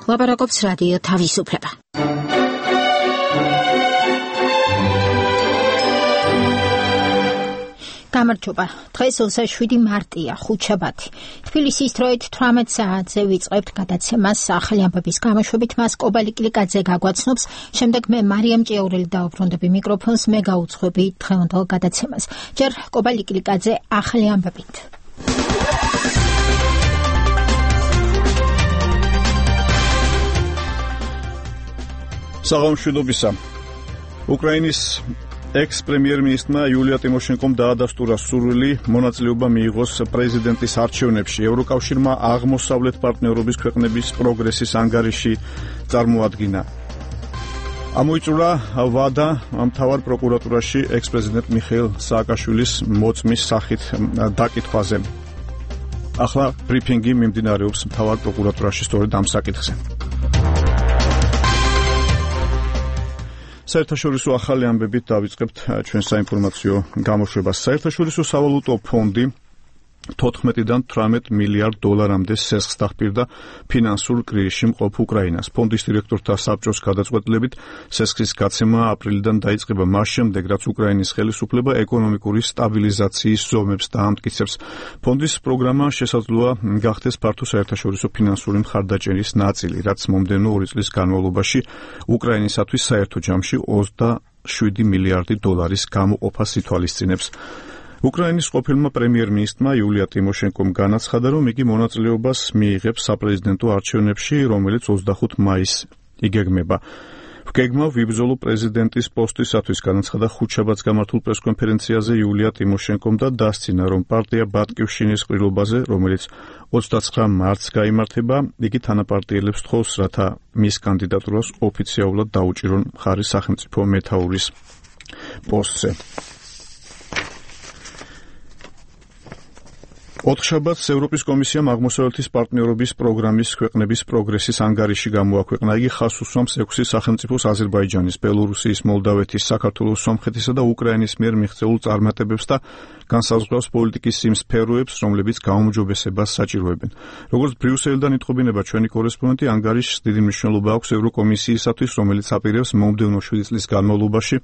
ლაპარაკობს რადიო თავისუფლება. გამარჯობა. დღეს 27 მარტია, ხუთშაბათი. თბილისის დროით 18 საათზე ვიწყებთ გადაცემას ახალი ამბების გამოშვებით. მას კობალი კლიკაძე გაგვაცნობს. შემდეგ მე მარიამ ჭიაურელი დავუბრუნდები მიკროფონს, მე გაუძღვები დღევანდელ გადაცემას. ჯერ კობალი კლიკაძე ახალი ამბებით. საღამოშვიდობისა. უკრაინის ექს-პრემიერ-მინისტრმა იულია ტიმოშენკომ დაადასტურა სურვილი მონაწილეობა მიიღოს პრეზიდენტის არჩევნებში. ევროკავშირმა აღმოსავლეთ პარტნიორობის ქვეყნების პროგრესის ანგარიში წარმოადგინა. ამოიწურა ვადა მთავარ პროკურატურაში ექს-პრეზიდენტ მიხეილ სააკაშვილის მოწმის სახით დაკითხვაზე. ახლა ბრიფინგი მიმდინარეობს მთავარ პროკურატურაში სწორედ ამ საკითხზე. საერთაშორისო ახალი ამბებით დავიწყებთ ჩვენ საინფორმაციო გამოშვებას. საერთაშორისო სავალუტო ფონდი 14-დან 18 მილიარდ დოლარამდე სესხს დახპირდა ფინანსურ კრიზისში მყოფ უკრაინას. ფონდის დირექტორთა საბჭოს გადაწყვეტილებით სესხის გაცემა აპრილიდან დაიწყება მას შემდეგ, რაც უკრაინის ხელისუფლება ეკონომიკური სტაბილიზაციის ზომებს დაამტკიცებს. ფონდის პროგრამა შესაძლოა გახდეს ფართო საერთაშორისო ფინანსური მხარდაჭერის ნაწილი, რაც მომდევნო 2 წლის განმავლობაში უკრაინისათვის საერთო ჯამში 27 მილიარდი დოლარის გამოყოფას ითვალისწინებს. უკრაინის ყოფილმა პრემიერ-მინისტრმა იულია ტიმოშენკომ განაცხადა, რომ იგი მონაწილეობას მიიღებს საპრეზიდენტო არჩევნებში, რომელიც 25 მაისს იგეგმება. ვგეგმა ვიბრძოლო პრეზიდენტის პოსტისათვის, განაცხადა ხუთშაბათს გამართულ პრესკონფერენციაზე იულია ტიმოშენკომ და დასცინა, რომ პარტია ბატკივშინის ყრილობაზე, რომელიც 29 მარტს გაიმართება, იგი თანაპარტიელებს თხოვს, რათა მის კანდიდატურას ოფიციალურად დაუჭირონ მხარის სახელმწიფო მეთაურის პოსტზე. ოთხშაბათს ევროპის კომისიამ აღმოსავლეთის პარტნიორობის პროგრამის ქვეყნების პროგრესის ანგარიში გამოაქვეყნა. იგი ხაზს უსვამს 6 სახელმწიფოს აზერბაიჯანის, ბელორუსიის, მოლდავეთის, საქართველოს, სომხეთის და უკრაინის მიერ მიღწეულ წარმატებებს და განსაზღვრავს პოლიტიკის იმ სფეროებს, რომლებიც გაუმჯობესებას საჭიროებენ. როგორც ბრიუსელიდან იტყობინება ჩვენი კორესპონდენტი, ანგარიშს დიდი მნიშვნელობა აქვს ევროკომისიისათვის, რომელიც აპირებს მომდევნო 7 წლის განმავლობაში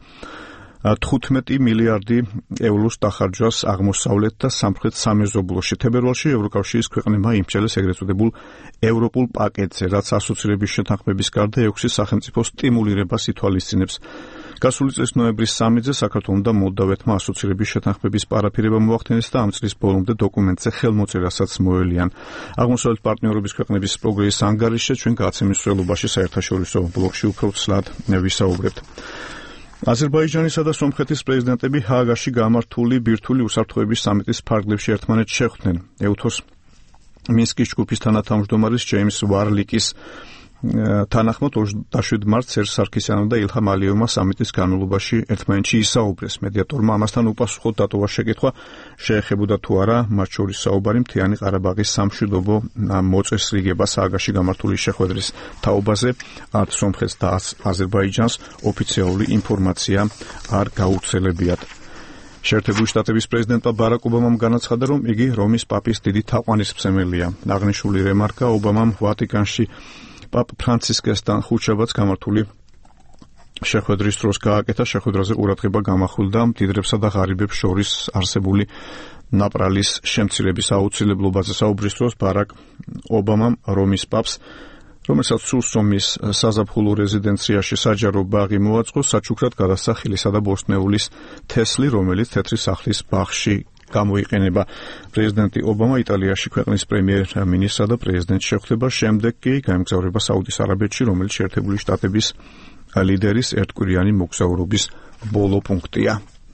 15 მილიარდი ევროს დახარჯვას აღმოსავლეთ და სამხრეთ სამეზობლოში. თებერვალში ევროკავშირის ქვეყნებმა იმსჯელეს ეგრეთ წოდებულ ევროპულ პაკეტზე, რაც ასოცირების შეთანხმების გარდა 6 სახელმწიფოს სტიმულირებას ითვალისწინებს. გასული წლის ნოემბრის 3-ზე საქართველომ და მოლდავეთმა ასოცირების შეთანხმების პარაფირება მოახდინეს და ამ წლის ბოლომდე დოკუმენტზე ხელმოწერასაც მოელიან. აღმოსავლეთ პარტნიორობის ქვეყნების პროგრესის ანგარიშზე ჩვენ გადაცემის მსვლელობაში საერთაშორისო ბლოკში უფრო ცლად ვისაუბრებთ. აზერბაიჯანისა და სომხეთის პრეზიდენტები ჰააგაში გამართული ბირთვული უსაფრთხოების სამიტის ფარგლებში ერთმანეთს შეხვდნენ. ეუთოს მინსკის ჯგუფის თანათავმჯდომარის ჯეიმს ვარლიკის თანახმად 27 მარტს სერჟ სარქისიანმა და ილჰამ ალიევმა სამიტის განმავლობაში ერთმანეთში ისაუბრეს. მედიატორმა ამასთან უპასუხოდ დატოვა შეკითხვა, შეეხებოდა თუ არა მათ შორის საუბარი მთიანი ყარაბაღის სამშვიდობო მოწესრიგებას. ჰააგაში გამართული შეხვედრის თაობაზე არც სომხეთს და აზერბაიჯანს ოფიციალური ინფორმაცია არ გაუცელებიათ. შეერთებული შტატების პრეზიდენტმა ბარაკ ობამამ განაცხადა, რომ იგი რომის პაპის დიდი თაყვანისმცემელია. აღნიშნული რემარკა ობამამ ვატიკანში პაპ ფრანცისკესთან ხუთშაბათს გამართული შეხვედრის დროს გააკეთა. შეხვედრაზე ყურადღება გამახვილდა მდიდრებსა და ღარიბებს შორის არსებული ნაპრალის შემცირების აუცილებლობაზე. საუბრის დროს ბარაკ ობამამ რომის პაპს, რომელსაც სულსომის საზაფხულო რეზიდენციაში საჯარო ბაღი მოაწყო, საჩუქრად გადასცა ხილისა და ბოსტნეულის თესლი, რომელიც თეთრი სახლის ბაღში გამოიყენება. პრეზიდენტი ობამა იტალიაში ქვეყნის პრემიერ-მინისტრსა და პრეზიდენტს შეხვდება, შემდეგ კი გაემგზავრება საუდის არაბეთში, რომელიც შეერთებული შტატების ლიდერის ერთკვირიანი მოგზაურობის ბოლო პუნქტია.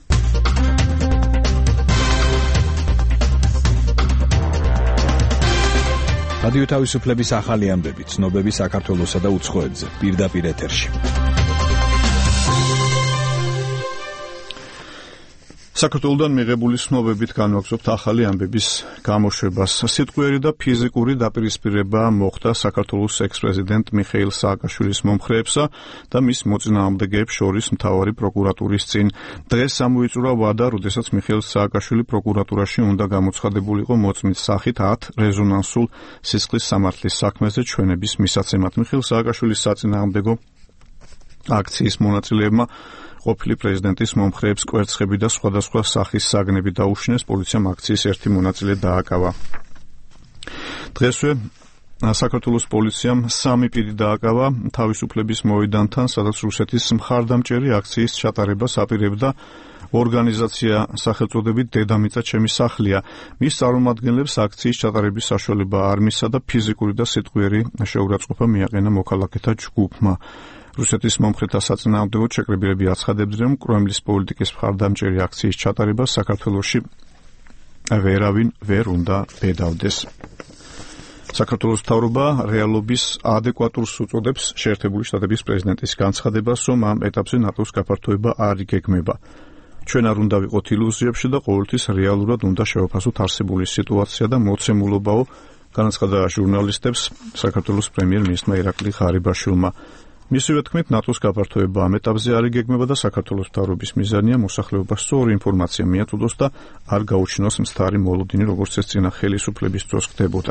რადიო თავისუფლების ახალი ამბები, ცნობები საქართველოსა და უცხოეთზე, პირდაპირ ეთერში. საქართველოდან მიღებული ცნობებით განვაგრძობთ ახალი ამბების გამოშვებას. სიტყვიერი და ფიზიკური დაპირისპირება მოხდა საქართველოს ექს-პრეზიდენტ მიხეილ სააკაშვილის მომხრეებსა და მის მოწინააღმდეგეებს შორის მთავარი პროკურატურის წინ. დღეს ამოიწურა ვადა, როდესაც მიხეილ სააკაშვილი პროკურატურაში უნდა გამოცხადებულიყო მოწმის სახით 10 რეზონანსულ სისხლის სამართლის საქმეზე ჩვენების მისაცემად. მიხეილ სააკაშვილის საწინააღმდეგო აქციის მონაწილეებმა ყოფილი პრეზიდენტის მომხრეებს კვერცხები და სხვადასხვა სახის საგნები დაუშინეს, პოლიციამ აქციის ერთი მონაწილე დააკავა. დღესვე საქართველოს პოლიციამ 3 პირი დააკავა თავისუფლების მოედანთან, სადაც რუსეთის მხარდამჭერი აქციის ჩატარებას აპირებდა ორგანიზაცია სახელწოდებით დედამიწა ჩემი სახლია. მის წარმომადგენლებს აქციის ჩატარების საშუალება არ მისცა და ფიზიკური და სიტყვიერი შეურაცხყოფა მიაყენა მოქალაქეთა ჯგუფმა. რუსეთის მომხრეთა საწინააღმდეგოდ შეკრებილები აცხადებდნენ, რომ კრემლის პოლიტიკის მხარდამჭერი აქციის ჩატარებას საქართველოში ვერავინ ვერ უნდა ბედავდეს. საქართველოს მთავრობა რეალობის ადეკვატურს უწოდებს შეერთებული შტატების პრეზიდენტის განცხადებას, რომ ამ ეტაპზე ნატოს გაფართოება არ იგეგმება. ჩვენ არ უნდა ვიყოთ ილუზიებში და ყოველთვის რეალურად უნდა შევაფასოთ არსებული სიტუაცია და მოცემულობაო, განაცხადა ჟურნალისტებს საქართველოს პრემიერ-მინისტრმა ირაკლი ღარიბაშვილმა. მისივე თქმით, ნატოს გაფართოება ამ ეტაპზე არ იგეგმება და საქართველოს მთავრობის მიზანია მოსახლეობას სწორი ინფორმაცია მიაწოდოს და არ გაუჩინოს მცდარი მოლოდინი, როგორც ეს წინა ხელისუფლების დროს ხდებოდა.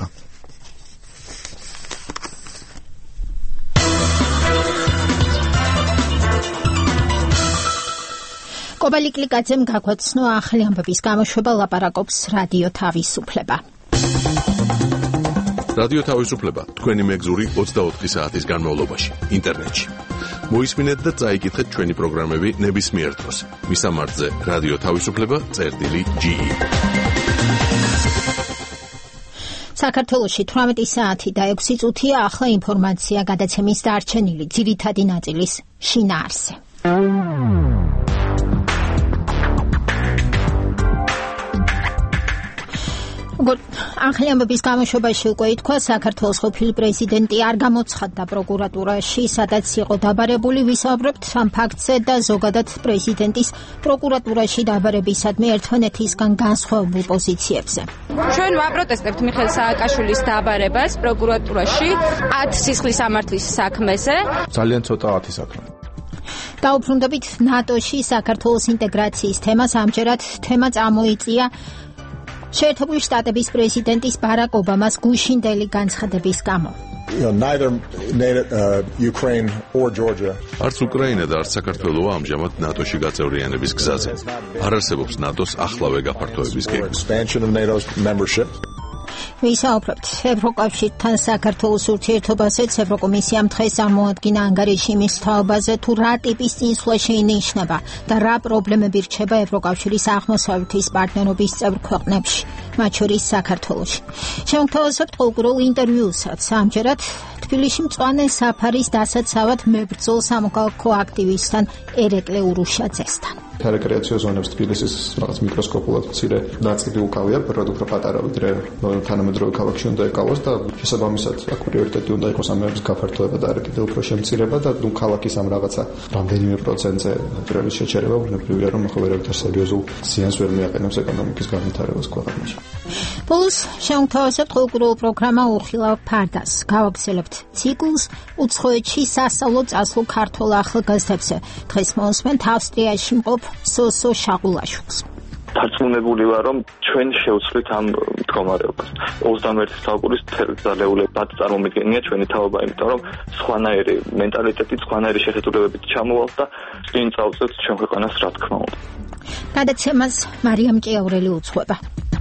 კობალი კლიკაძემ გაგვაცნო ახალი ამბების გამოშვება, ლაპარაკობს რადიო თავისუფლება. რადიო თავისუფლება თქვენი მეგზური 24 საათის განმავლობაში ინტერნეტში. მოისმინეთ და წაიკითხეთ ჩვენი პროგრამები ნებისმიერ დროს. მისამართზე რადიო თავისუფლება.ge. საქართველოში 18 საათი და 6 წუთია ახლა ინფორმაცია გადაცემის დარჩენილი ძირითადი ნაწილის შინაარსზე. ახალი ამბების გამოშვებაში უკვე ითქვა, საქართველოს ყოფილი პრეზიდენტი არ გამოცხადდა პროკურატურაში, სადაც იყო დაბარებული. ვისაუბრებთ ამ ფაქტზე და ზოგადად პრეზიდენტის პროკურატურაში დაბარებისადმი ერთმანეთისგან განსხვავებულ პოზიციებზე. ჩვენ ვაპროტესტებთ მიხეილ სააკაშვილის დაბარებას პროკურატურაში 10 სისხლის სამართლის საქმეზე. ძალიან ცოტა 10 საქმე. დაუბრუნდებით ნატოში საქართველოს ინტეგრაციის თემას. ამჯერად თემა წამოიწია შეერთებული შტატების პრეზიდენტის ბარაკ ობამას გუშინდელი განცხადების გამო. Neither Ukraine or Georgia. არც უკრაინა და არც საქართველოა ამჟამად ნატოში გაწევრიანების გზაზე. არ არსებობს ნატოს ახლავე გაფართოების გეგმა. Expansion of NATO's membership. ვისაუბრებთ ევროკავშირთან საქართველოს ურთიერთობაზეც. ევროკომისიამ დღეს წარმოადგინა ანგარიში მის თაობაზე, თუ რა ტიპის წინსვლა შეინიშნება და რა პრობლემები რჩება ევროკავშირის აღმოსავლეთის პარტნიორობის წევრ ქვეყნებში, მათ შორის საქართველოში. შევთავაზებთ ყოველდღიურ ინტერვიუსაც. ამჯერად თბილისში მწვანე საფარის დასაცავად მებრძოლ სამოქალაქო აქტივისტთან ერეკლე ურუშაძესთან. რეკრეაციო ზონებს თბილისის რაღაც მიკროსკოპულად მცირე ნაწილი უკავია, პროდუქტ უფრო პატარა, ვიდრე თანამედროვე ქალაქში უნდა ეკავოს და შესაბამისად აქ პრიორიტეტი უნდა იყოს ამების გაფართოება და კიდევ უფრო შემცირება და ქალაქის ამ რაღაცა რამდენიმე პროცენტზე დროის შეჩერება ბუნებრივია, რომ ახლა ვერავითარ სერიოზულ ზიანს ვერ მიაყენებს ეკონომიკის განვითარებას ქვეყანაში. ბოლოს შევთავაზებთ ყოველდღიურ პროგრამა უხილავ ფარდას. გავაგრძელებთ ციკლს უცხოეთში სასწავლო წასულ ქართველ ახალგაზრდებზე. დღეს მოსმენთ ავსტრიაში მყოფ სოსო შაღულაშვილს. დარწმუნებული ვარ, რომ ჩვენ შევცვლით ამ მდგომარეობას. 21 საუკუნის ძალეულებად წარმომიდგენია ჩვენი თაობა, იმიტომ რომ სხვანაირი მენტალიტეტით, სხვანაირი შეხედულებებით ჩამოვალთ და წინ წავწევთ ჩვენ ქვეყანას, რა თქმა უნდა. გადაცემას მარიამ ჭიაურელი უძღვება.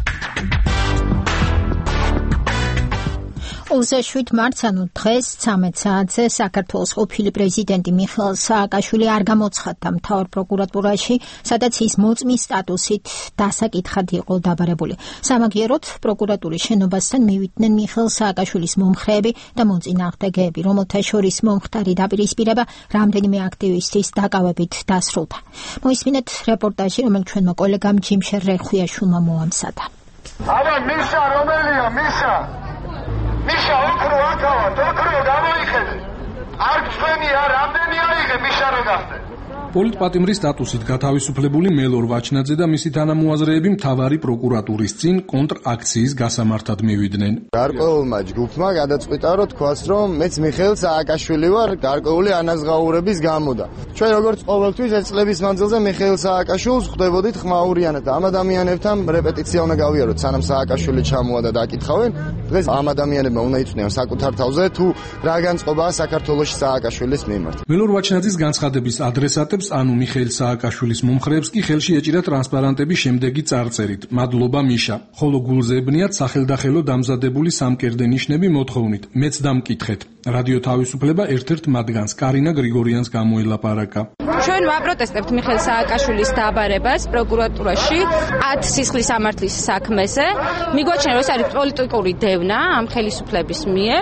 27 მარტს, ანუ დღეს 13 საათზე საქართველოს ყოფილი პრეზიდენტი მიხეილ სააკაშვილი არ გამოცხადდა მთავარ პროკურატურაში, სადაც ის მოწმის სტატუსით დასაკითხად იყო დაბარებული. სამაგიეროდ პროკურატურის შენობასთან მივიდნენ მიხეილ სააკაშვილის მომხრეები და მოწინააღმდეგეები, რომელთა შორის მომხდარი დაპირისპირება რამდენიმე აქტივისტის დაკავებით დასრულდა. მოისმინეთ რეპორტაჟი, რომელიც ჩვენმა კოლეგამ ჯიმშერ რეხვიაშვილმა მოამზადა. აბა მიშა რომელია მიშა? მიშა ოქრო აკავა, ოქრო გამოიხედე. არ ჩვენია, რამდენი აიღე მიშა რო გახდე. პოლიტპატიმრის სტატუსით გათავისუფლებული მელორ ვაჩნაძე და მისი თანამოაზრეები მთავარი პროკურატურის წინ კონტრაქციის გასამართად მივიდნენ. გარკვეულმა ჯგუფმა გადაწყვიტა, რომ თქვას, რომ მეც მიხეილ სააკაშვილი ვარ გარკვეული ანაზღაურების გამო და ჩვენ როგორც ყოველთვის ეს წლების მანძილზე მიხეილ სააკაშვილს ხვდებოდით ხმაურიანად და ამ ადამიანებთან რეპეტიცია უნდა გავიაროთ, სანამ სააკაშვილი ჩამოვა და დაკითხავენ. დღეს ამ ადამიანებმა უნდა იცნიან საკუთარ თავზე თუ რა განწყობაა საქართველოში სააკაშვილის მიმართ. მელორ ვაჩნაძის განცხადების ადრესატებს ანუ მიხეილ სააკაშვილის მომხრეებს კი ხელში ეჭირა ტრანსპარანტები შემდეგი წარწერით: მადლობა მიშა, ხოლო გულზე ებნიათ სახელდახელო დამზადებული სამკერდე ნიშნები მოთხოვნით: მეც დამკითხეთ. რადიო თავისუფლება ერთ-ერთ მათგანს კარინა გრიგორიანს გამოელაპარაკა. ჩვენ ვაპროტესტებთ მიხეილ სააკაშვილის დაბარებას პროკურატურაში 10 სისხლის სამართლის საქმეზე. მიგვაჩნია, რომ ეს არის პოლიტიკური დევნა ამ ხელისუფლების მიერ.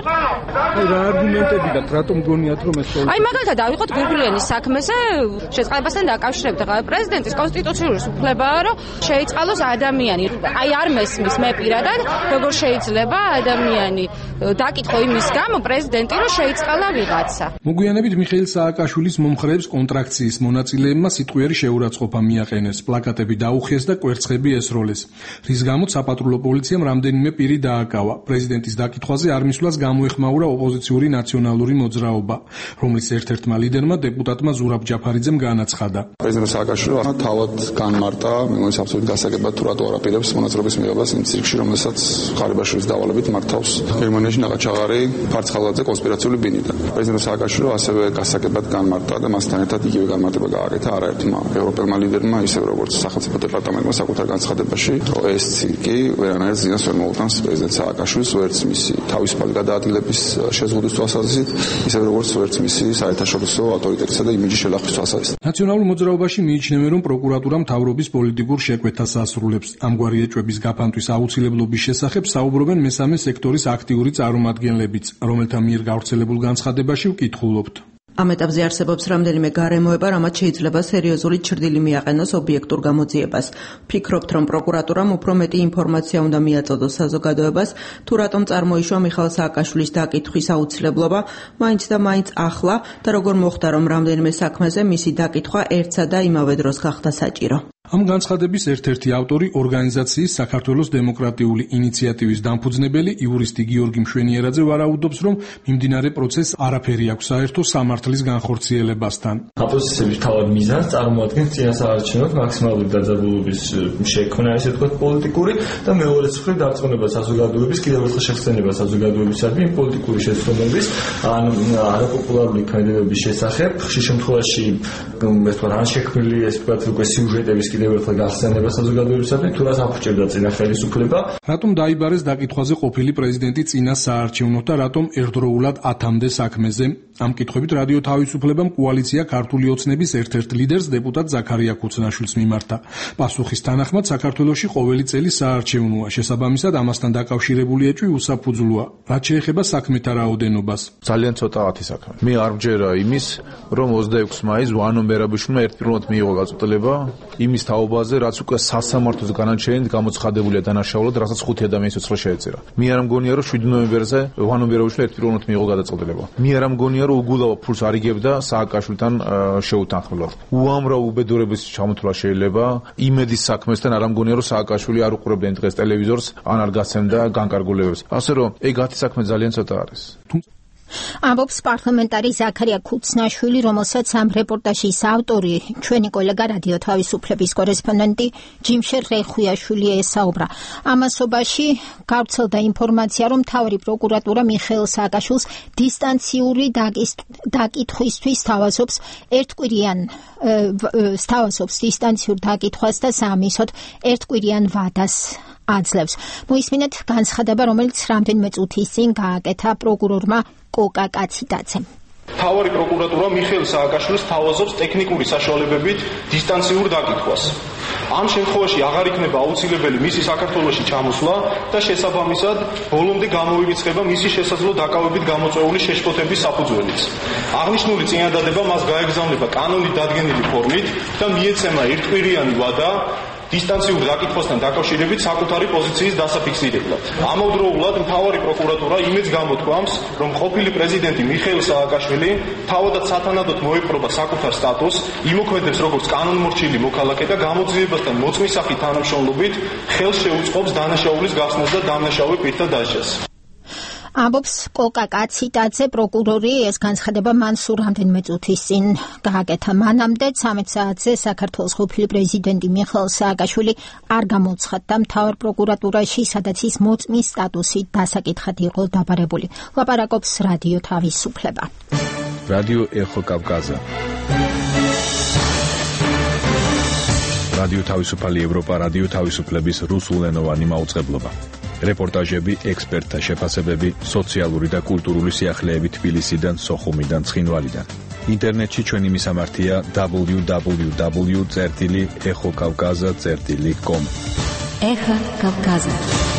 რა არგუმენტები და რატომ გონიათ, რომ ეს აი მაგალითად დავიღოთ გვირგვინიანის საქმეზე შეწყებასთან დაკავშირებით პრეზიდენტის კონსტიტუციური უფლებაა, რომ შეიწყალოს ადამიანი. აი არ მესმის მე პირადად, როგორ შეიძლება ადამიანი დაკითხო იმის გამო პრეზიდენტი, რომ შეიწყალა ვიღაცა. მოგვიანებით მიხეილ სააკაშვილის მომხრეებს კონტრაქციის მონაწილეებმა სიტყვიერი შეურაცხყოფა მიაყენეს, პლაკატები დაუხიეს და კვერცხები ესროლეს, რის გამოც საპატრულო პოლიციამ რამდენიმე პირი დააკავა. პრეზიდენტის დაკითხვაზე არ მისვლას გამოეხმაურა ოპოზიციური ნაციონალური მოძრაობა, რომლის ერთ-ერთმა ლიდერმა დეპუტატმა ზურაბ ჯაფარიძემ განაცხადა. პრეზიდენტ სააკაშვილმა თავად განმარტა მიგონის აბსოლუტურ გასაგებად თუ რატო არ აპირებს მონაწილეობის მიღებას იმ ცირკში, რომელსაც ხარიბაშვილის დავალებით მართავს გერმანიაში ნაღაჩაღარი ფარცხალაძე კონსპირაციული ბინიდან. პრეზიდენტ სააკაშვილმა ასევე გასაგებად განმარტა და მასთან ერთად იგივე განმარტება გააკეთა არაერთმა ევროპელმა ლიდერმა, ისევე როგორც სახელმწიფო დეპარტამენტმა საკუთარ განცხადებაში, რომ ეს ცირკი ვერანაირ ზიანს ვერ მოუტანს პრეზიდენტ სააკაშვილს, ვერც მისი თავისუფალი გადაადგილების შეზღუდვის თვალსაზრისით, ისევე როგორც ვერც მისი საერთაშორისო ავტორიტეტისა და იმიჯის შელახვის თვალსაზრისით. ნაციონალურ მოძრაობაში მიიჩნევენ, რომ პროკურატურა მთავრობის პოლიტიკურ შეკვეთას ასრულებს. ამგვარი ეჭვების გაფანტვის აუცილებლობის შესახებ საუბრობენ მესამე სექტორის აქტიური წარმომადგენლებიც, რომელთა მიერ გავრცელებულ განცხადებაში ვკითხულობთ. ამ ეტაპზე არსებობს რამდენიმე გარემოება, რამაც შეიძლება სერიოზული ჩრდილი მიაყენოს ობიექტურ გამოძიებას. ვფიქრობთ, რომ პროკურატურამ უფრო მეტი ინფორმაცია უნდა მიაწოდოს საზოგადოებას, თუ რატომ წარმოიშვა მიხეილ სააკაშვილის დაკითხვის აუცილებლობა, მაინც და მაინც ახლა და როგორ მოხდა, რომ რამდენიმე საქმეზე მისი დაკითხვა ერთსა და იმავე დროს გახდა საჭირო. ამ განცხადების ერთ-ერთი ავტორი ორგანიზაციის საქართველოს დემოკრატიული ინიციატივის დამფუძნებელი იურისტი გიორგი მშვენიერაძე ვარაუდობს, რომ მიმდინარე პროცესს არაფერი აქვს საერთო სამართლის განხორციელებასთან. აპოზიციის თავად მიზანს წარმოადგენს წინასაარჩევნო მაქსიმალური დაძაბულობის შექმნა, ესე ვთქვათ, პოლიტიკური და მეორე მხრივ დარწმუნება საზოგადოების, კიდევ ერთხელ შეხსენება საზოგადოებისადმი პოლიტიკური შეცდომების ან არაპოპულარული კანდიდატების შესახებ, ხშირ შემთხვევაში ეს თქვა ან შექმნილი ეს ვთქვათ უკვე სიუჟეტების კიდევ ერთხელ გახსენება საზოგადოებისადმი, თუ რას აფუჭებდა წინა ხელისუფლება. რატომ დაიბარეს დაკითხვაზე ყოფილი პრეზიდენტი წინა საარჩევნოდ და რატომ ერთდროულად 10-მდე საქმეზე? ამ კითხვებით რადიო თავისუფლებამ კოალიცია ქართული ოცნების ერთ-ერთ ლიდერს დეპუტატ ზაქარია ქუცნაშვილს მიმართა. პასუხის თანახმად საქართველოში ყოველი წელი საარჩევნოა. შესაბამისად ამასთან დაკავშირებული ეჭვი უსაფუძვლოა. რაც შეეხება საქმეთა რაოდენობას. ძალიან ცოტაათი საქმე. მე არ მჯერა იმის, რომ 26 მაისს ვანო მერაბიშვილმა ერთპიროვნად მიიღო გაწყვეტილება იმის თაობაზე, რაც უკვე სასამართლოს განაჩენით გამოცხადებულია დანაშაულად, რასაც 5 ადამიანის ცოცხლად შეეწირა. მე არ მგონია, რომ 7 ნოემბერზე ვანო მერაბიშვილმა ერთპიროვნად მიიღო გადაწყვეტილება. მე არ მგონია, რომ უგულავ ფულს არიგებდა სააკაშვილთან შეუთანხმებლად. უამრავ უბედურების ჩამოთვლა შეიძლება. იმედის საქმესთან არ მგონია, რომ სააკაშვილი არ უყურებდა დღეს ტელევიზორს, ან არ გასცემდა განკარგულებებს. ასე რომ ეგ 10 საქმე ძალიან ცოტა არის. ამბობს პარლამენტარი ზაქარია ქუცნაშვილი, რომელსაც ამ რეპორტაჟის ავტორი, ჩვენი კოლეგა რადიო თავისუფლების კორესპონდენტი ჯიმშერ რეხვიაშვილი ესაუბრა. ამასობაში გავრცელდა ინფორმაცია, რომ მთავარი პროკურატურა მიხეილ სააკაშვილს დისტანციური დაკითხვისთვის სთავაზობს დისტანციურ დაკითხვას და სამისოდ ერთკვირიან ვადას აძლევს. მოისმინეთ განცხადება, რომელიც რამდენიმე წუთის წინ გააკეთა პროკურორმა კოკა კაციდაძემ. მთავარი პროკურატურა მიხეილ სააკაშვილს სთავაზობს ტექნიკური საშუალებებით დისტანციურ დაკითხვას. ამ შემთხვევაში აღარ იქნება აუცილებელი მისი საქართველოში ჩამოსვლა და შესაბამისად ბოლომდე გამოივიწყება მისი შესაძლო დაკავებით გამოწვეული შეშფოთების საფუძველიც. აღნიშნული წინადადება მას გაეგზავნება კანონით დადგენილი ფორმით და მიეცემა ერთკვირიანი ვადა დისტანციურ დაკითხვასთან დაკავშირებით საკუთარი პოზიციის დასაფიქსირებლად. ამავდროულად მთავარი პროკურატურა იმედს გამოთქვამს, რომ ყოფილი პრეზიდენტი მიხეილ სააკაშვილი თავადაც სათანადოდ მოიპყრობა საკუთარ სტატუსს, იმოქმედებს როგორც კანონმორჩილი მოქალაქე და გამოძიებასთან მოწმისახი თანამშრომლობით ხელს შეუწყობს დანაშაულის გახსნას და დამნაშავე პირთა დასჯას. ამბობს კოკა კაციტაძე, პროკურორი. ეს განცხადება მან სულ რამდენიმე წუთის წინ გააკეთა. მანამდე 13 საათზე საქართველოს ყოფილი პრეზიდენტი მიხეილ სააკაშვილი არ გამოცხადდა მთავარ პროკურატურაში, სადაც ის მოწმის სტატუსით დასაკითხად იყო დაბარებული. ლაპარაკობს რადიო თავისუფლება. რადიო ეხო კავკაზა. რადიო თავისუფალი ევროპა, რადიო თავისუფლების რუსულენოვანი მაუწყებლობა. რეპორტაჟები, ექსპერტთა შეფასებები, სოციალური და კულტურული სიახლეები თბილისიდან, სოხუმიდან, ცხინვალიდან. ინტერნეტში ჩვენი მისამართია www.exokavkaza.com. ეხა კავკაზა.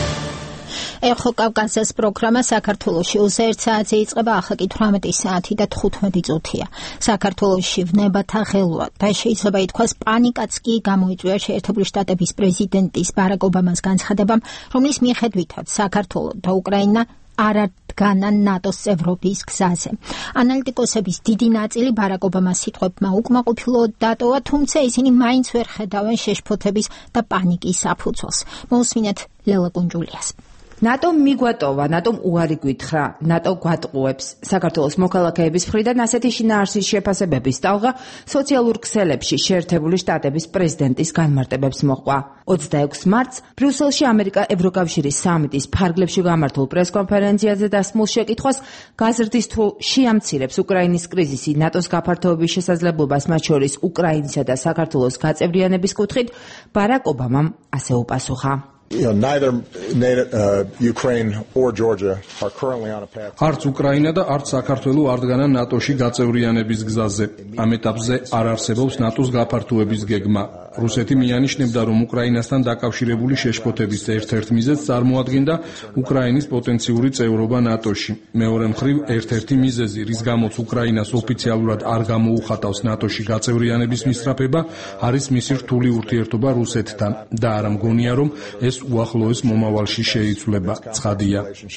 ეხო კავკაზას პროგრამა საქართველოში 21 საათზე იწყება, ახლა კი 18 საათი და 15 წუთია. საქართველოში ვნებათა ღელვა და შეიძლება ითქვას პანიკაც კი გამოიწვია შეერთებული შტატების პრეზიდენტის ბარაკ ობამას განცხადებამ, რომლის მიხედვითაც საქართველო და უკრაინა არ დგანა ნატოს წევრობის გზაზე. ანალიტიკოსების დიდი ნაწილი ბარაკ ობამას სიტყვებმა უკმაყოფილოდ დატოვა, თუმცა ისინი მაინც ვერ ხედავენ შეშფოთების და პანიკის საფუძველს. მოусმინეთ ლელა კუნჯულიას. ნატომ მიგვატოვა, ნატომ უარი გვითხრა, ნატო გვატყუებს. საქართველოს მოქალაქეების მხრიდან ასეთი შინაარსის შეფასებების ტალღა სოციალურ ქსელებში შეერთებული შტატების პრეზიდენტის განმარტებებს მოჰყვა. 26 მარტს ბრიუსელში ამერიკა-ევროკავშირის სამიტის ფარგლებში გამართულ პრესკონფერენციაზე დასმულ შეკითხვას გაზრდის თუ შეამცირებს უკრაინის κρიზისი ნატოს გაფართოების შესაძლებლობას, მათ შორის უკრაინისა და საქართველოს გაწევრიანების კუთხით, ბარაკ ობამამ ასე უპასუხა. Neither Ukraine or Georgia are currently on a path. არც უკრაინა და არც საქართველო არ დგანა ნატოში გაწევრიანების გზაზე. ამ ეტაპზე არ არსებობს ნატოს გაფართოების გეგმა. რუსეთი მიანიშნებდა, რომ უკრაინასთან დაკავშირებული შეშფოთების ერთ-ერთ მიზეზს წარმოადგენდა უკრაინის პოტენციური წევრობა ნატოში. მეორე მხრივ, ერთ-ერთი მიზეზი, რის გამოც უკრაინას ოფიციალურად არ გამოუხატავს ნატოში გაწევრიანების მისწრაფება, არის მისი რთული ურთიერთობა რუსეთთან და არ მგონია, რომ ეს უახლოეს მომავალში შეიცვლება. ცხადია.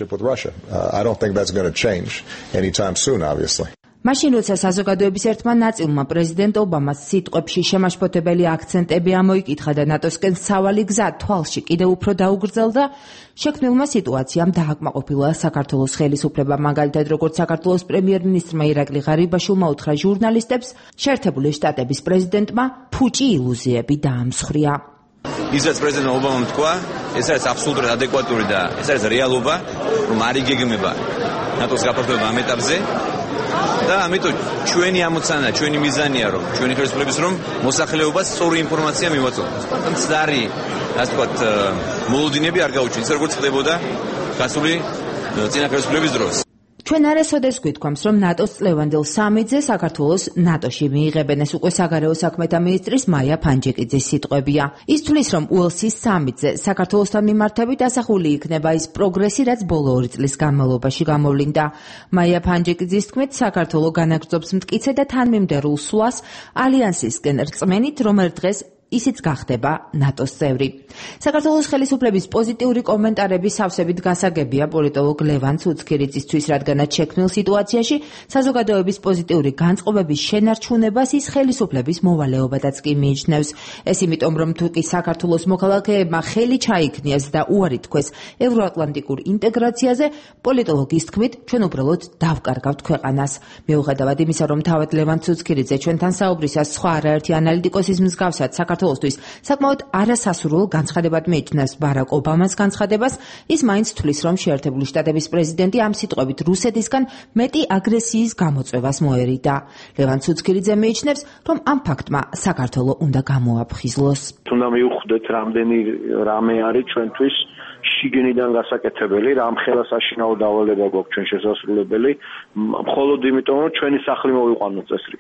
I don't think that's going to change anytime soon, obviously. მაშინ როცა საზოგადოების ერთმა ნაწილმა პრეზიდენტ ობამას სიტყვებში შემაშფოთებელი აქცენტები ამოიკითხა და ნატოსკენ სავალი გზა თვალში კიდევ უფრო დაუგრძელდა, შექმნილმა სიტუაციამ დააკმაყოფილა საქართველოს ხელისუფლება, მაგალითად როგორც საქართველოს პრემიერ-მინისტრმა ირაკლი ღარიბაშვილმა უთხრა ჟურნალისტებს, შეერთებული შტატების პრეზიდენტმა ფუჭი ილუზიები დაამსხვრია. ისაც პრეზიდენტ ობამამ თქვა, ეს არის აბსოლუტურად ადეკვატური და ეს არის რეალობა, რომ არ იგეგმება ნატოს გაფართოება ამ ეტაპზე. და ამიტომ ჩვენი ამოცანა, ჩვენი მიზანია, რომ ჩვენი ხელისუფლების რომ მოსახლეობას სწორი ინფორმაცია მივაწოდოს. მცდარი, ასე ვთქვათ, მოლოდინები არ გაუჩინოს, როგორც ხდებოდა გასული წინა ხელისუფლების დროს. ჩვენ არასოდეს გვითქვამს, რომ ნატოს წლევანდელ სამიტზე საქართველოს ნატოში მიიღებენ, ეს უკვე საგარეო საქმეთა მინისტრის მაია ფანჯიკიძის სიტყვებია. ის თვლის, რომ უელსის სამიტზე საქართველოსთან მიმართებით ასახული იქნება ის პროგრესი, რაც ბოლო 2 წლის განმავლობაში გამოვლინდა. მაია ფანჯიკიძის თქმით, საქართველო განაგრძობს მტკიცე და თანმიმდევრულ სვლას ალიანსისკენ რწმენით, რომ ერთ დღეს ისიც გახდება ნატოს წევრი. საქართველოს ხელისუფლების პოზიტიური კომენტარები სავსებით გასაგებია პოლიტოლოგ ლევან ცუცქირიძისთვის, რადგანაც შექმნილ სიტუაციაში საზოგადოების პოზიტიური განწყობების შენარჩუნებას ის ხელისუფლების მოვალეობადაც კი მიიჩნევს. ეს იმიტომ, რომ თუ კი საქართველოს მოქალაქეებმა ხელი ჩაიქნიეს და უარი თქვეს ევროატლანტიკურ ინტეგრაციაზე, პოლიტოლოგის თქმით, ჩვენ უბრალოდ დავკარგავთ ქვეყანას. მიუხედავად იმისა, რომ თავად ლევან ცუცქირიძე ჩვენთან საუბრისას სხვა არაერთი ანალიტიკოსის მსგავსად საქართველოსთვის საკმაოდ არასასურველ განცხადებად მიიჩნევს ბარაკ ობამას განცხადებას, ის მაინც თვლის, რომ შეერთებული შტატების პრეზიდენტი ამ სიტყვებით რუსეთისგან მეტი აგრესიის გამოწვევას მოერიდა. ლევან ცუცქირიძე მიიჩნევს, რომ ამ ფაქტმა საქართველო უნდა გამოაფხიზლოს. თუნდა მივხვდეთ, რამდენი რამე არის ჩვენთვის შიგნიდან გასაკეთებელი, რამხელა საშინაო დავალება გვაქვს ჩვენ შესასრულებელი, მხოლოდ იმიტომ, რომ ჩვენი სახლი მოვიყვანოთ წესრიგში.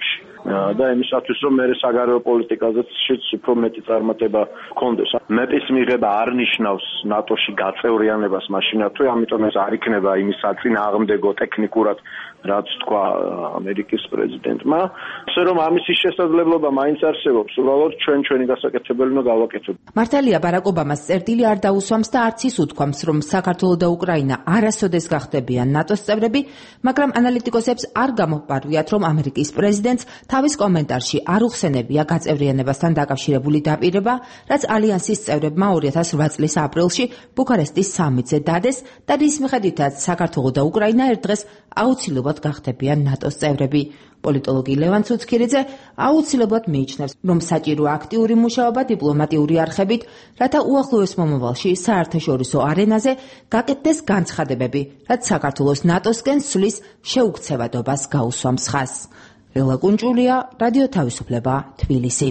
და იმისათვის რომ მე საგარეო პოლიტიკაზეც უფრო მეტი წარმატება გქონდეს. მეპის მიღება არ ნიშნავს ნატოში გაწევრიანებას მაშინათვე, ამიტომ ეს არ იქნება იმის საწინააღმდეგო ტექნიკურად, რაც თქვა ამერიკის პრეზიდენტმა. ასე რომ ამის შესაძლებლობა მაინც არსებობს, უბრალოდ ჩვენი გასაკეთებელი უნდა გავაკეთოთ. მართალია ბარაკ ობამას წერტილი არ დაუსვამს და არც ის უთქვამს, რომ საქართველო და უკრაინა არასოდეს გახდებიან ნატოს წევრები, მაგრამ ანალიტიკოსებს არ გამოჰპარვიათ, რომ ამერიკის პრეზიდენტს თავის კომენტარში არ უხსენებია გაწევრიანებასთან დაკავშირებული დაპირება, რაც ალიანსის წევრებმა 2008 წლის აპრილში ბუქარესტის სამიტზე დადეს და რის მიხედვითაც საქართველო და უკრაინა ერთ დღეს აუცილებლად გახდებიან ნატოს წევრები. პოლიტოლოგი ლევან ცუცქირიძე აუცილებლად მიიჩნევს, რომ საჭიროა აქტიური მუშაობა დიპლომატიური არხებით, რათა უახლოეს მომავალში საერთაშორისო არენაზე გაკეთდეს განცხადებები, რაც საქართველოს ნატოსკენ სვლის შეუქცევადობას გაუსვამს ხაზს. ელა კუნჭულია, რადიო თავისუფლება, თბილისი.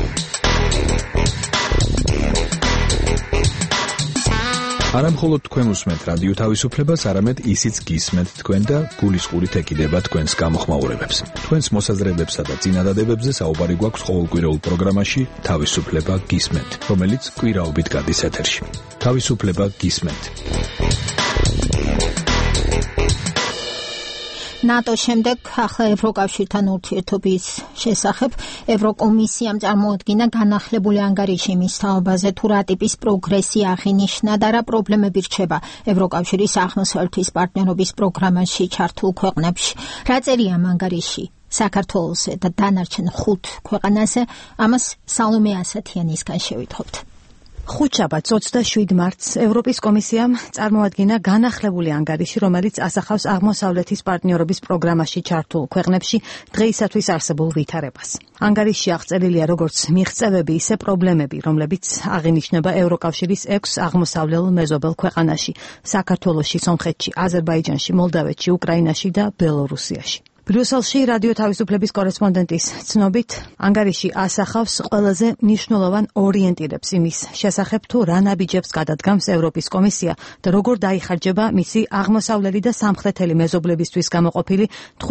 არამხოლოდ თქვენ უსმენთ რადიო თავისუფლებას, არამედ ისიც გისმენთ თქვენ და გულისყურით ეკიდება თქვენს გამოხმაურებებს. თქვენს მოსაზრებებსა და წინადადებებზე საუბარი გვაქვს ყოველკვირეულ პროგრამაში თავისუფლება გისმენთ, რომელიც კვირაობით გადის ეთერში. თავისუფლება გისმენთ. ნატოს შემდეგ ახლა ევროკავშირთან ურთიერთობის შესახებ ევროკომისიამ წარმოადგინა განახლებული ანგარიში მის თაობაზე, თუ რა ტიპის პროგრესი აღინიშნა და რა პრობლემები რჩება ევროკავშირის აღმოსავლეთის პარტნიორობის პროგრამაში ჩართულ ქვეყნებში. რა წერია ამ ანგარიში საქართველოსზე და დანარჩენ 5 ქვეყანაზე? ამას სალომე ასათიანისგან შევითხობთ. ხუთშაბათს 27 მარტს ევროპის კომისიამ წარმოადგინა განახლებული ანგარიში, რომელიც ასახავს აღმოსავლეთის პარტნიორობის პროგრამაში ჩართულ ქვეყნებში დღეისათვის არსებულ ვითარებას. ანგარიშში აღწერილია როგორც მიღწევები, ისე პრობლემები, რომლებიც აღინიშნება ევროკავშირის 6 აღმოსავლელ მეზობელ ქვეყანაში: საქართველოში, სომხეთში, აზერბაიჯანში, მოლდავეთში, უკრაინაში და ბელორუსიაში. ბრიუსელში რადიო თავისუფლების კორესპონდენტის ცნობით, ანგარიში ასახავს ყველაზე მნიშვნელოვან ორიენტირებს იმის შესახებ, თუ რა ნაბიჯებს გადადგამს ევროპის კომისია და როგორ დაიხარჯება მისი აღმოსავლელი და სამხრეთელი მეზობლებისთვის გამოყოფილი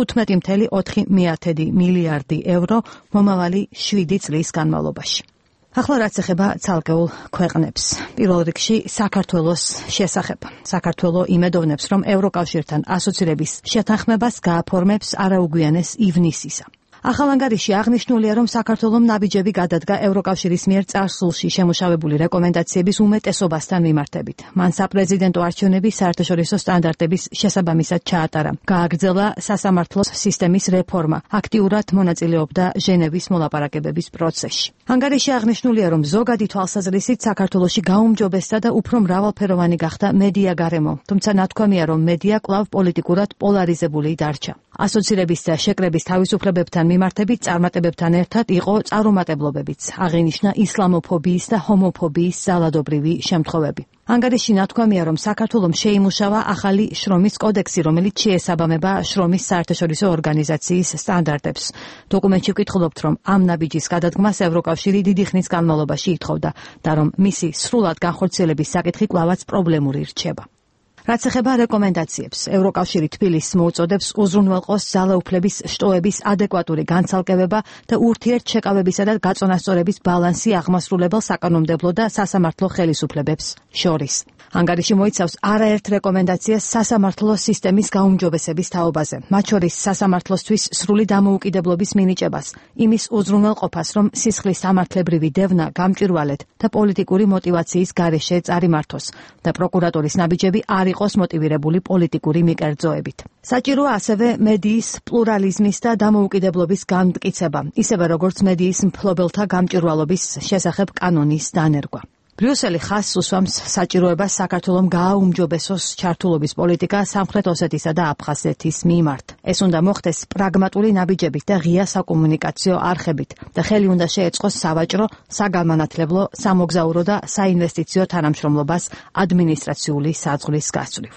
15.4 მილიარდი ევრო მომავალი 7 წლის განმავლობაში. ახლა რაც ეხება ცალკეულ ქვეყნებს. პირველ რიგში საქართველოს შესახებ. საქართველო იმედოვნებს, რომ ევროკავშირთან ასოცირების შეთანხმებას გააფორმებს არაუგვიანეს ივნისისა. ახალ ანგარიში აღნიშნულია, რომ საქართველომ ნაბიჯები გადადგა ევროკავშირის მიერ წარსულში შემუშავებული რეკომენდაციების უმეტესობასთან მიმართებით. მან საპრეზიდენტო არჩევნები საერთაშორისო სტანდარტების შესაბამისად ჩაატარა. გააგრძელა სასამართლოს სისტემის რეფორმა. აქტიურად მონაწილეობდა ჟენევის მოლაპარაკებების პროცესში. ანგარიში აღნიშნულია, რომ ზოგადი თვალსაზრისით საქართველოში გაუმჯობესდა და უფრო მრავალფეროვანი გახდა მედია გარემო, თუმცა ნათქვამია, რომ მედია კვლავ პოლიტიკურად პოლარიზებული დარჩა. ასოცირების და შეკრების თავისუფლებებთან მიმართებით წარმატებებთან ერთად იყო წარუმატებლობებიც. აღინიშნა ისლამოფობიის და ჰომოფობიის ძალადობრივი შემთხვევები. ანგარიში ნათქვამია, რომ საქართველომ შეიმუშავა ახალი შრომის კოდექსი, რომელიც შეესაბამება შრომის საერთაშორისო ორგანიზაციის სტანდარტებს. დოკუმენტში ვკითხულობთ, რომ ამ ნაბიჯის გადადგმას ევროკავშირი დიდი ხნის განმავლობაში ითხოვდა და რომ მისი სრულად განხორციელების საკითხი კვლავაც პრობლემური რჩება. რაც ეხება რეკომენდაციებს, ევროკავშირი თბილისს მოუწოდებს უზრუნველყოს ძალაუფლების შტოების ადეკვატური განცალკევება და ურთიერთშეკავებისა და გაწონასწორების ბალანსი აღმასრულებელ საკანონმდებლო და სასამართლო ხელისუფლებებს შორის. ანგარიში მოიცავს არაერთ რეკომენდაციას სასამართლო სისტემის გაუმჯობესების თაობაზე, მათ შორის სასამართლოსთვის სრული დამოუკიდებლობის მინიჭებას, იმის უზრუნველყოფას, რომ სისხლის სამართლებრივი დევნა გამჭვირვალედ და პოლიტიკური მოტივაციის გარეშე წარიმართოს და პროკურატურის ნაბიჯები არ იყოს მოტივირებული პოლიტიკური მიკერძოებით. საჭიროა ასევე მედიის პლურალიზმის და დამოუკიდებლობის განმტკიცება, ისევე როგორც მედიის მფლობელთა გამჭვირვალობის შესახებ კანონის დანერგვა. ბრიუსელი ხაზს უსვამს საჭიროებას საქართველომ გააუმჯობესოს ჩართულობის პოლიტიკა სამხრეთ ოსეთისა და აფხაზეთის მიმართ. ეს უნდა მოხდეს პრაგმატული ნაბიჯებით და ღია საკომუნიკაციო არხებით და ხელი უნდა შეეწყოს სავაჭრო, საგამანათლებლო, სამოგზაურო და საინვესტიციო თანამშრომლობას ადმინისტრაციული საზღვრის გასწვრივ.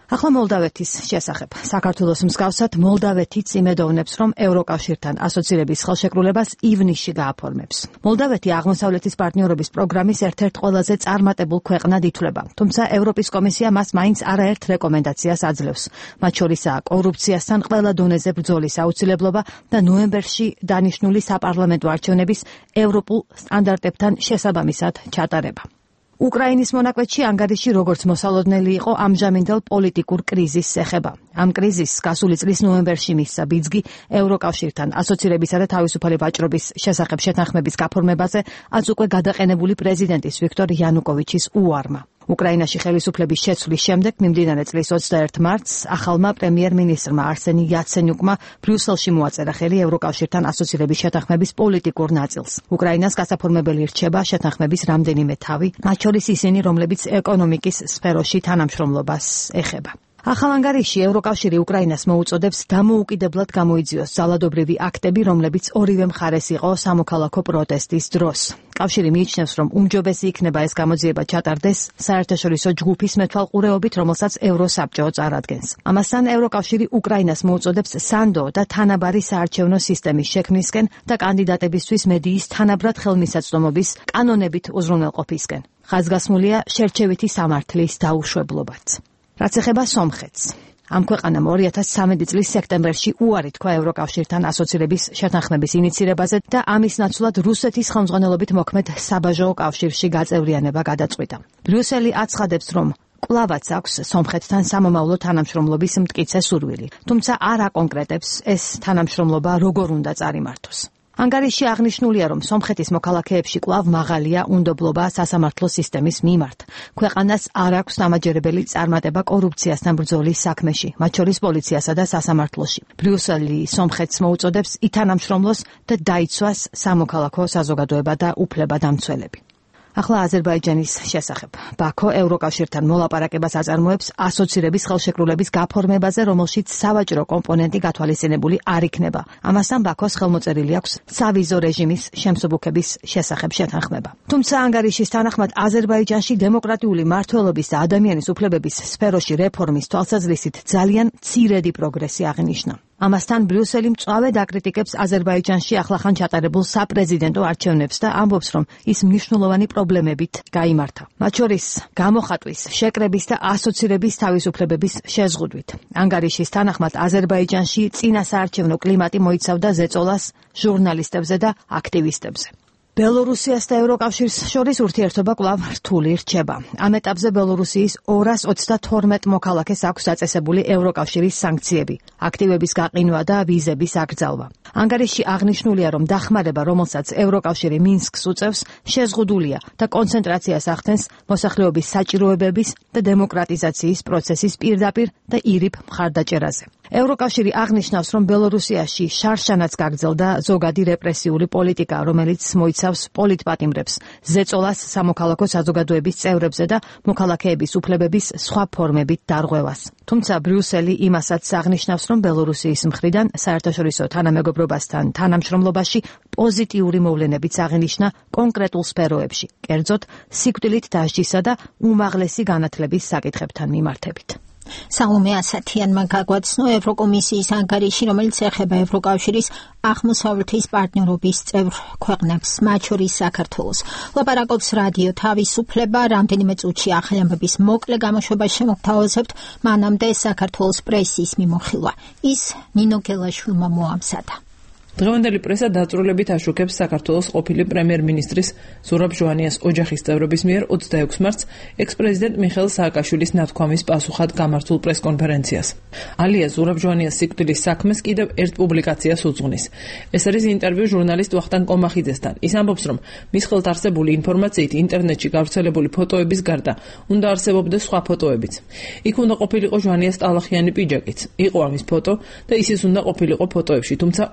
ახლა მოლდავეთის შესახებ. საქართველოს მსგავსად მოლდავეთიც იმედოვნებს, რომ ევროკავშირთან ასოცირების ხელშეკრულებას ივნისში გააფორმებს. მოლდავეთი აღმოსავლეთის პარტნიორობის პროგრამის ერთ-ერთ ყველაზე წარმატებულ ქვეყნად ითვლება, თუმცა ევროპის კომისია მას მაინც არაერთ რეკომენდაციას აძლევს. მათ შორისაა კორუფციასთან ყველა დონეზე ბრძოლის აუცილებლობა და ნოემბერში დანიშნული საპარლამენტო არჩევნების ევროპულ სტანდარტებთან შესაბამისად ჩატარება. უკრაინის მონაკვეთში ანგარიში როგორც მოსალოდნელი იყო ამჟამინდელ პოლიტიკურ კრიზისს ეხება. ამ კრიზისს გასული წლის ნოემბერში მისცა ბიძგი ევროკავშირთან ასოცირებისა და თავისუფალი ვაჭრობის შესახებ შეთანხმების გაფორმებაზე აც უკვე გადაყენებული პრეზიდენტის ვიქტორ იანუკოვიჩის უარმა. უკრაინაში ხელისუფლების შეცვლის შემდეგ მიმდინარე წლის 21 მარტს ახალმა პრემიერ-მინისტრმა არსენი იაცენიუკმა ბრიუსელში მოაწერა ხელი ევროკავშირთან ასოცირების შეთანხმების პოლიტიკურ ნაწილს. უკრაინას გასაფორმებელი რჩება შეთანხმების რამდენიმე თავი, მათ შორის ისინი, რომლებიც ეკონომიკის სფეროში თანამშრომლობას ეხება. ახალ ანგარიში ევროკავშირი უკრაინას მოუწოდებს დამოუკიდებლად გამოიძიოს ძალადობრივი აქტები, რომლებიც ორივე მხარეს იყო სამოქალაქო პროტესტის დროს. კავშირი მიიჩნევს, რომ უმჯობესი იქნება ეს გამოძიება ჩატარდეს საერთაშორისო ჯგუფის მეთვალყურეობით, რომელსაც ევროსაბჭო წარადგენს. ამასთან ევროკავშირი უკრაინას მოუწოდებს სანდო და თანაბარი საარჩევნო სისტემის შექმნისკენ და კანდიდატებისთვის მედიის თანაბრად ხელმისაწვდომობის კანონებით უზრუნველყოფისკენ. ხაზგასმულია შერჩევითი სამართლის დაუშვებლობაც. რაც ეხება სომხეთს. ამ ქვეყანამ 2013 წლის სექტემბერში უარი თქვა ევროკავშირთან ასოცირების შეთანხმების ინიცირებაზე და ამის ნაცვლად რუსეთის ხელმძღვანელობით მოქმედ საბაჟო კავშირში გაწევრიანება გადაწყვიტა. ბრიუსელი აცხადებს, რომ კვლავაც აქვს სომხეთთან სამომავლო თანამშრომლობის მტკიცე სურვილი, თუმცა არ აკონკრეტებს ეს თანამშრომლობა როგორ უნდა წარიმართოს. ანგარიში აღნიშნულია, რომ სომხეთის მოქალაქეებში კვლავ მაღალია უნდობლობა სასამართლო სისტემის მიმართ. ქვეყანას არ აქვს დამაჯერებელი წარმატება კორუფციასთან ბრძოლის საქმეში, მათ შორის პოლიციასა და სასამართლოში. ბრიუსელი სომხეთს მოუწოდებს ითანამშრომლოს და დაიცვას სამოქალაქო საზოგადოება და უფლებადამცველები. ახლა აზერბაიჯანის შესახებ. ბაქო ევროკავშირთან მოლაპარაკებას აწარმოებს ასოცირების ხელშეკრულების გაფორმებაზე, რომელშიც სავაჭრო კომპონენტი გათვალისწინებული არ იქნება. ამასთან ბაქოს ხელმოწერილი აქვს სავიზო რეჟიმის შემსუბუქების შესახებ შეთანხმება. თუმცა ანგარიშის თანახმად აზერბაიჯანში დემოკრატიული მმართველობის და ადამიანის უფლებების სფეროში რეფორმის თვალსაზრისით ძალიან მცირედი პროგრესი აღინიშნა. ამასთან ბრიუსელი მწვავედ აკრიტიკებს აზერბაიჯანში ახლახან ჩატარებულ საპრეზიდენტო არჩევნებს და ამბობს, რომ ის მნიშვნელოვანი პრობლემებით გაიმართა. მათ შორის გამოხატვის, შეკრების და ასოცირების თავისუფლებების შეზღუდვით. ანგარიშის თანახმად აზერბაიჯანში წინასაარჩევნო კლიმატი მოიცავდა ზეწოლას ჟურნალისტებზე და აქტივისტებზე. ბელორუსიას და ევროკავშირს შორის ურთიერთობა კვლავ რთული რჩება. ამ ეტაპზე ბელორუსიის 232 მოქალაქეს აქვს დაწესებული ევროკავშირის სანქციები, აქტივების გაყინვა და ვიზების აკრძალვა. ანგარიში აღნიშნულია, რომ დახმარება, რომელსაც ევროკავშირი მინსკს უწევს, შეზღუდულია და კონცენტრაციას ახდენს მოსახლეობის საჭიროებების და დემოკრატიზაციის პროცესის პირდაპირ და ირიბ მხარდაჭერაზე. ევროკავშირი აღნიშნავს, რომ ბელორუსიაში შარშანაც გაგრძელდა ზოგადი რეპრესიული პოლიტიკა, რომელიც მოიცავს პოლიტპატიმრებს, ზეწოლას სამოქალაქო საზოგადოების წევრებზე და მოქალაქეების უფლებების სხვა ფორმებით დარღვევას. თუმცა ბრიუსელი იმასაც აღნიშნავს, რომ ბელორუსიის მხრიდან საერთაშორისო თანამეგობრობასთან თანამშრომლობაში პოზიტიური მოვლენებიც აღინიშნა კონკრეტულ სფეროებში, კერძოდ სიკვდილით დასჯისა და უმაღლესი განათლების საკითხებთან მიმართებით. სალომე ასათიანმა გაგვაცნო ევროკომისიის ანგარიში, რომელიც ეხება ევროკავშირის აღმოსავლეთის პარტნიორობის წევრ ქვეყნებს, მათ შორის საქართველოს. ლაპარაკობს რადიო თავისუფლება, რამდენიმე წუთში ახალი ამბების მოკლე გამოშვებას შემოგთავაზებთ, მანამდე საქართველოს პრესის მიმოხილვა. ის ნინო გელაშვილმა მოამზადა. დღევანდელი პრესა დაწვრილებით აშუქებს საქართველოს ყოფილი პრემიერ-მინისტრის ზურაბ ჟვანიას ოჯახის წევრების მიერ 26 მარტს ექს-პრეზიდენტ მიხეილ სააკაშვილის ნათქვამის პასუხად გამართულ პრეს-კონფერენციას. ალია ზურაბ ჟვანიას სიკვდილის საქმეს კიდევ ერთ პუბლიკაციას უძღვნის. ეს არის ინტერვიუ ჟურნალისტ ვახტანგ კომახიძესთან. ის ამბობს, რომ მის ხელთ არსებული ინფორმაციით ინტერნეტში გავრცელებული ფოტოების გარდა უნდა არსებობდეს სხვა ფოტოებიც. იქ უნდა ყოფილიყო ჟვანიას ტალახიანი პიჯაკიც. იყო ამის ფოტო და ისიც უნდა ყოფილიყო ფოტოებში, თუმცა უსუპოვიზ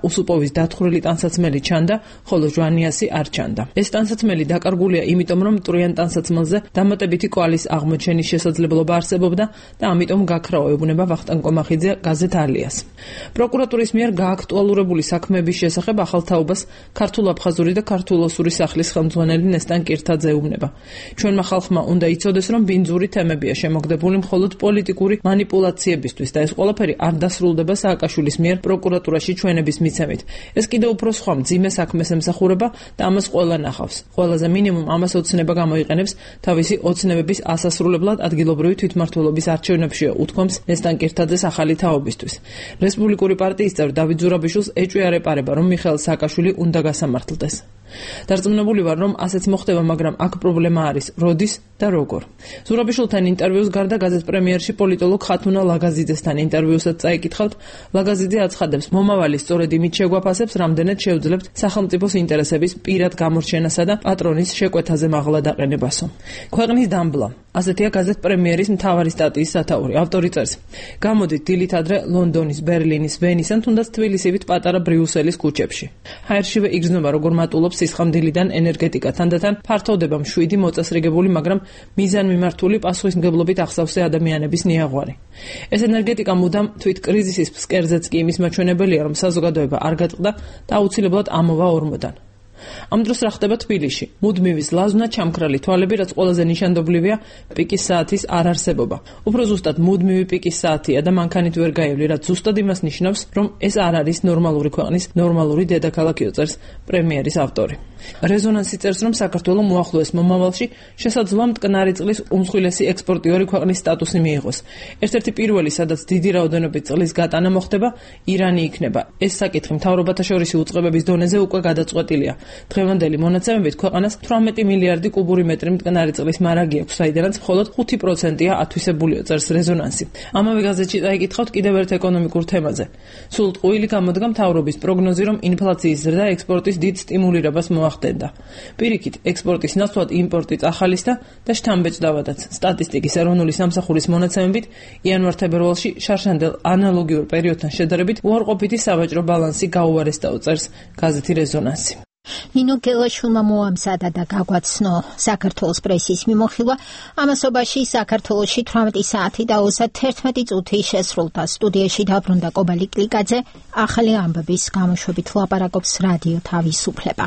პროკურორის დათხრილი ტანსაცმელი ჩანდა, ხოლო ჟვანიასი არ ჩანდა. ეს ტანსაცმელი დაკარგულია იმიტომ, რომ მტვრიან ტანსაცმელზე დამატებითი კვალის აღმოჩენის შესაძლებლობა არსებობდა და ამიტომ გაქრაო ეუბნება ვახტანგ კომახიძე გაზეთ ალიას. პროკურატურის მიერ გააქტუალურებული საქმეების შესახებ ახალ თაობას ქართულ-აფხაზური და ქართულ-ოსური სახლის ხელმძღვანელი ნესტან კირთაძე ეუბნება. ჩვენმა ხალხმა უნდა იცოდეს, რომ ბინძური თემებია შემოგდებული მხოლოდ პოლიტიკური მანიპულაციებისთვის და ეს ყველაფერი არ დასრულდება სააკაშვილის მიერ პროკურატურაში ჩვენების მიცემით. ეს კიდევ უფრო სხვა მძიმე საქმეს ემსახურება და ამას ყველა ნახავს. ყველაზე მინიმუმ ამას ოცნება გამოიყენებს თავისი ოცნებების ასასრულებლად ადგილობრივი თვითმმართველობის არჩევნებშია უთქვამს ნესტან კირთაძეს ახალი თაობისთვის. რესპუბლიკური პარტიის წევრ დავით ზურაბიშვილს ეჭვია რეპარება, რომ მიხეილ სააკაშვილი უნდა გასამართლდეს. დარწმუნებული ვარ, რომ ასეც მოხდება, მაგრამ აქ პრობლემა არის როდის და როგორ. ზურაბიშვილთან ინტერვიუს გარდა გაზეთ პრემიერში პოლიტოლოგ ხათუნა ლაგაზიძესთან ინტერვიუსაც წაიკითხავთ. ლაგაზიძე აცხადებს, მომავალი სწორედ იმით შეგვაფასებს, რამდენად შევძლებთ სახელმწიფოს ინტერესების პირად გამორჩენასა და პატრონის შეკვეთაზე მაღლა დაყენებასო. ქვეყნის დამბლა. ასეთია გაზეთ პრემიერის მთავარი სტატიის სათაური. ავტორი წერს: გამოდით დილით ადრე ლონდონის, ბერლინის, ვენის ან თუნდაც თბილისივით პატარა ბრიუსელის ქუჩებში. ჰაერშივე იგრძნობა, როგორ მატულობს სისხამდილიდან ენერგეტიკა, თანდათან ფართოვდება მშვიდი მოწესრიგებული, მაგრამ მიზანმიმართული პასუხისმგებლობით ახსავსე ადამიანების ნიაღვარი. ეს ენერგეტიკა მუდამ თვით კრიზისის ფსკერზეც კი იმის მაჩვენებელია, რომ საზოგადოება არ გაწყდა და აუცილებლად ამოვა ორმოდან. ამ დროს რა ხდება თბილისში? მუდმივი ზლაზვნა, ჩამქრალი თვალები, რაც ყველაზე ნიშანდობლივია პიკის საათის არარსებობა. უფრო ზუსტად მუდმივი პიკის საათია და მანქანით ვერ გაივლი, რაც ზუსტად იმას ნიშნავს, რომ ეს არ არის ნორმალური ქვეყნის ნორმალური დედაქალაქიო, წერს პრემიერის ავტორი. რეზონანსი წერს, რომ საქართველო მოახლოეს მომავალში შესაძლოა მტკნარი წყლის უმსხვილესი ექსპორტიორი ქვეყნის სტატუსი მიიღოს. ერთ-ერთი პირველი, სადაც დიდი რაოდენობით წყლის გატანა მოხდება, ირანი იქნება. ეს საკითხი მთავრობათა შორისი უწყებების დონეზე უკვე გადაწყვეტილია. დღევანდელი მონაცემებით ქვეყანას 18 მილიარდი კუბური მეტრი მტკნარი წყლის მარაგი აქვს, საიდანაც მხოლოდ 5%-ია ათვისებულიო, წერს რეზონანსი. ამავე გაზეთში წაიკითხავთ კიდევ ერთ ეკონომიკურ თემაზე. სულ ტყუილი გამოდგა მთავრობის პროგნოზი, რომ ინფლაციის ზრდა ექსპორტის დიდ სტიმულირებას მოახდენდა. პირიქით, ექსპორტის ნაცვლად იმპორტი წახალისდა და შთამბეჭდავადაც. სტატისტიკის ეროვნული სამსახურის მონაცემებით იანვარ-თებერვალში შარშანდელ ანალოგიურ პერიოდთან შედარებით უარყოფითი სავაჭრო ბალანსი გაუარესდაო, წერს გაზეთი რეზონანსი. ნინო გელაშვილმა მოამზადა და გაგვაცნო საქართველოს პრესის მიმოხილვა. ამასობაში საქართველოში 18 საათი და 31 წუთი შესრულდა. სტუდიაში დაბრუნდა კობალი კლიკაძე. ახალი ამბების გამოშვებით ლაპარაკობს რადიო თავისუფლება.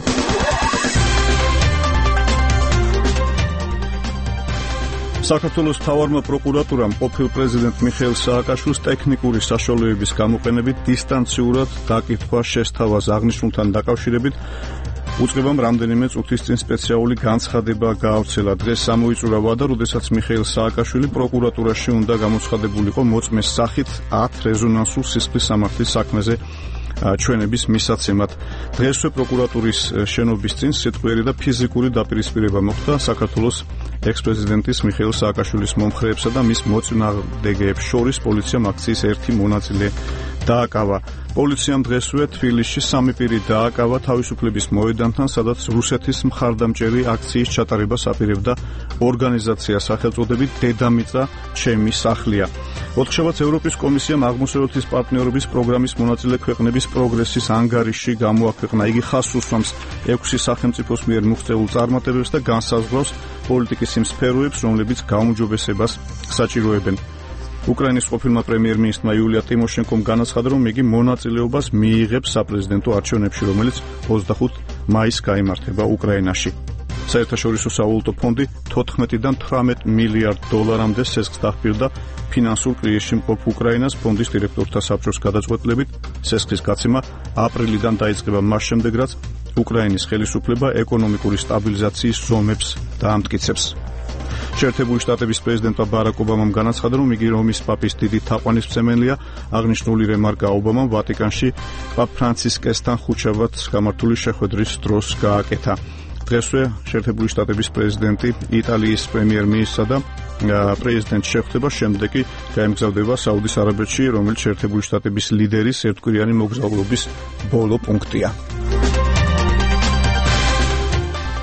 საქართველოს მთავარმა პროკურატურამ ყოფილ პრეზიდენტ მიხეილ სააკაშვილის ტექნიკური საშუალებების გამოყენებით დისტანციურად დაკითხვა შესთავაზ აღნიშნულთან დაკავშირებით უწყებამ რამდენიმე წუთის წინ სპეციალური განცხადება გაავრცელა. დღეს სამოიწურა ვადა, როდესაც მიხეილ სააკაშვილი პროკურატურაში უნდა გამოცხადებულიყო მოწმეს სახით 10 რეზონანსულ სისხლის სამართლის საქმეზე ჩვენების მისაცემად. დღესვე პროკურატურის შენობის წინ სიტყვიერი და ფიზიკური დაპირისპირება მოხდა საქართველოს ექს-პრეზიდენტის მიხეილ სააკაშვილის მომხრეებსა და მის მოწინააღმდეგეებს შორის. პოლიციამ აქციის ერთი მონაწილე დააკავა. პოლიციამ დღესვე თბილისში 3 პირი დააკავა თავისუფლების მოედანთან, სადაც რუსეთის მხარდამჭერი აქციის ჩატარებას აპირებდა ორგანიზაცია სახელწოდებით დედამიწა ჩემი სახლია. ოთხშაბათს ევროპის კომისიამ აღმოსავლეთის პარტნიორობის პროგრამის მონაწილე ქვეყნების პროგრესის ანგარიში გამოაქვეყნა. იგი ხაზს უსვამს 6 სახელმწიფოს მიერ მიღწეულ წარმატებებს და განსაზღვრავს პოლიტიკის იმ სფეროებს, რომლებიც გაუმჯობესებას საჭიროებენ. უკრაინის ყოფილმა პრემიერ-მინისტრმა იულია ტიმოშენკომ განაცხადა, რომ იგი მონაწილეობას მიიღებს საპრეზიდენტო არჩევნებში, რომელიც 25 მაისს გაიმართება უკრაინაში. საერთაშორისო სავალუტო ფონდი 14-დან 18 მილიარდ დოლარამდე სესხს დახბირდა ფინანსურ კრიზისში მყოფ უკრაინას. ფონდის დირექტორთა საბჭოს გადაწყვეტილებით სესხის გაცემა აპრილიდან დაიწყება მას შემდეგ, რაც უკრაინის ხელისუფლება ეკონომიკური სტაბილიზაციის ზომებს დაამტკიცებს. შეერთებული შტატების პრეზიდენტმა ბარაკ ობამამ განაცხადა, რომ იგი რომის პაპის დიდი თაყვანისმცემელია. აღნიშნული რემარკა ობამამ ვატიკანში პაპ ფრანცისკესთან ხუთშაბათს გამართული შეხვედრის დროს გააკეთა. დღესვე შეერთებული შტატების პრეზიდენტი იტალიის პრემიერ-მინისტრსა და პრეზიდენტს შეხვდება, შემდეგ კი გაემგზავრება საუდის არაბეთში, რომელიც შეერთებული შტატების ლიდერის ერთკვირიანი მოგზაურობის ბოლო პუნქტია.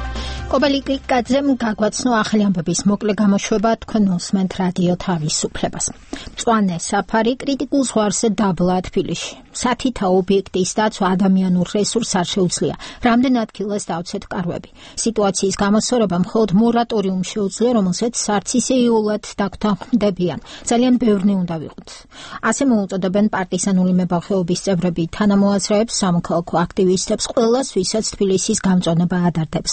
კობალიკლიკაძემ გაგვაცნო ახალი ამბების მოკლე გამოშვება თქვენ უსმენთ რადიო თავისუფლებას. მწვანე საფარი კრიტიკულ ზღვარზე დაბლა თბილისში. სათითა ობიექტის დაცვა ადამიანურ რესურსს არ შეუძლია. რამდენ ადგილას დავცეთ კარვები. სიტუაციის გამოსწორება მხოლოდ მორატორიუმ შეუძლია, რომელსაც არც ისე იოლად დაგვთანხმდებიან. ძალიან ბევრი უნდა ვიყოთ. ასე მოუწოდებენ პარტიზანული მებაღეობის წევრები თანამოაზრეებს, სამოქალაქო აქტივისტებს, ყველას, ვისაც თბილისის გამწვანება ადარდებს.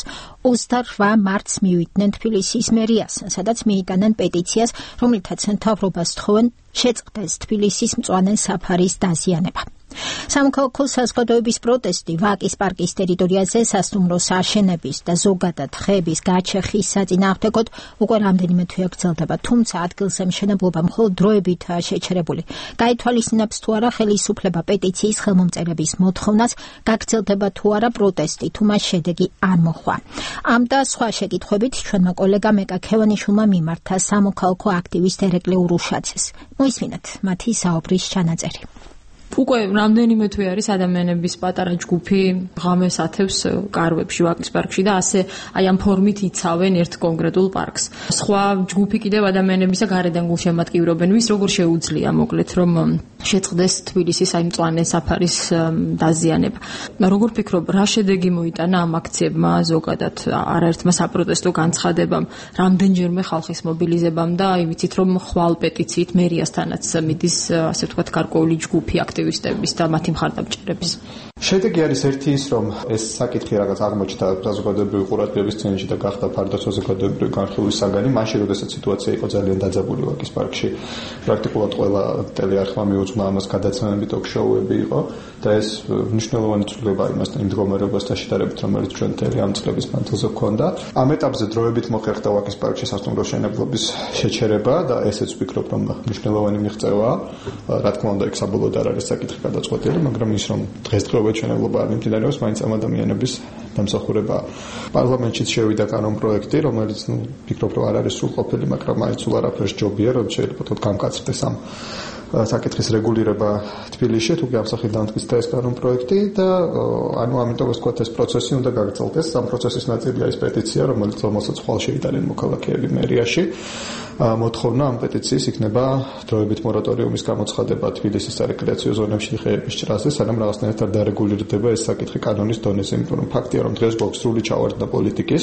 28 მარტს მივიდნენ თბილისის მერიას, სადაც მიიტანენ პეტიციას, რომლითაც მთავრობას თხოვენ შეწყდეს თბილისის მწვანე საფარის დაზიანება. სამოქალაქო საზოგადოების პროტესტი ვაკის პარკის ტერიტორიაზე სასტუმროს აშენების და ზოგადად ხეების გაჩეხის საწინააღმდეგოდ უკვე რამდენიმე თვეა გრძელდება, თუმცა ადგილზე მშენებლობა მხოლოდ დროებითაა შეჩერებული. გაითვალისწინებს თუ არა ხელისუფლება პეტიციის ხელმომწერების მოთხოვნას, გაგრძელდება თუ არა პროტესტი, თუ მას შედეგი არ მოხდა. ამ და სხვა შეკითხვებით ჩვენმა კოლეგამ მეკა ქევანიშვილმა მიმართა სამოქალაქო აქტივისტ ერეკლე ურუშაძეს. მოისმინეთ მათი საუბრის ჩანაწერი. უკვე რამდენიმე თვე არის ადამიანების პატარა ჯგუფი ღამეს ათევს კარვებში ვაკის პარკში და ასე აი ამ ფორმით იცავენ ერთ კონკრეტულ პარკს. სხვა ჯგუფი კიდევ ადამიანებისა გარედან გულშემატკივრობენ, ვის როგორ შეუძლია მოკლედ რომ შეწყდეს თბილისის აი მწვანე საფარის დაზიანება. როგორ ფიქრობ, რა შედეგი მოიტანა ამ აქციებმა ზოგადად არაერთმა საპროტესტო განცხადებამ, რამდენჯერმე ხალხის მობილიზებამ და აი ვიცით რომ ხვალ პეტიციით მერიასთანაც მიდის ასე ვთქვათ გარკვეული ჯგუფი აქტივისტების და მათი მხარდამჭერების. შედეგი არის ერთი ის, რომ ეს საკითხი რაღაც აღმოჩნდა საზოგადოებრივი ყურადღების ცენტრში და გახდა ფართო საზოგადოებრივი განხილვის საგანი, მაშინ როდესაც სიტუაცია იყო ძალიან დაძაბული ვაკის პარკში. პრაქტიკულად ყველა ტელეარხმა მიუძღვნა ამას გადაცემები, ტოკ-შოუები იყო და ეს მნიშვნელოვანი ცვლილება იმასთან იმ მდგომარეობასთან შედარებით, რომელიც ჩვენ მთელი ამ წლების მანძილზე გვქონდა. ამ ეტაპზე დროებით მოხერხდა ვაკის პარკში სასტუმრო მშენებლობის შეჩერება და ესეც ვფიქრობ, რომ მნიშვნელოვანი მიღწევაა. რა თქმა უნდა, იქ საბოლოოდ არ არის საკითხი გადაწყვეტილი, მაგრამ ის რომ დღესდღეობით ჩვენებლობა არ მიმდინარეობს, მაინც ამ ადამიანების დამსახურება. პარლამენტშიც შევიდა კანონპროექტი, რომელიც ვფიქრობ, რომ არ არის სრულყოფილი, მაგრამ მაინც სულ არაფერს ჯობია, რომ შეიძლება თოთ გამკაცრდეს ამ საკითხის რეგულირება თბილისში, თუ კი ამ სახით დამტკიცდა ეს კანონპროექტი და ანუ ამიტომ ეს თქვათ ეს პროცესი უნდა გაგრძელდეს. ამ პროცესის ნაწილია ეს პეტიცია, რომელსაც ხვალ შეიტანენ მოქალაქეები მერიაში. მოთხოვნა ამ პეტიციის იქნება დროებით მორატორიუმის გამოცხადება თბილისის სარეკრეაციო ზონებში ხეების ჭრაზე, სანამ რაღაცნაირად არ დარეგულირდება ეს საკითხი კანონის დონეზე, იმიტომ რომ ფაქტია, რომ დღეს გვაქვს სრული ჩავარდნა პოლიტიკის.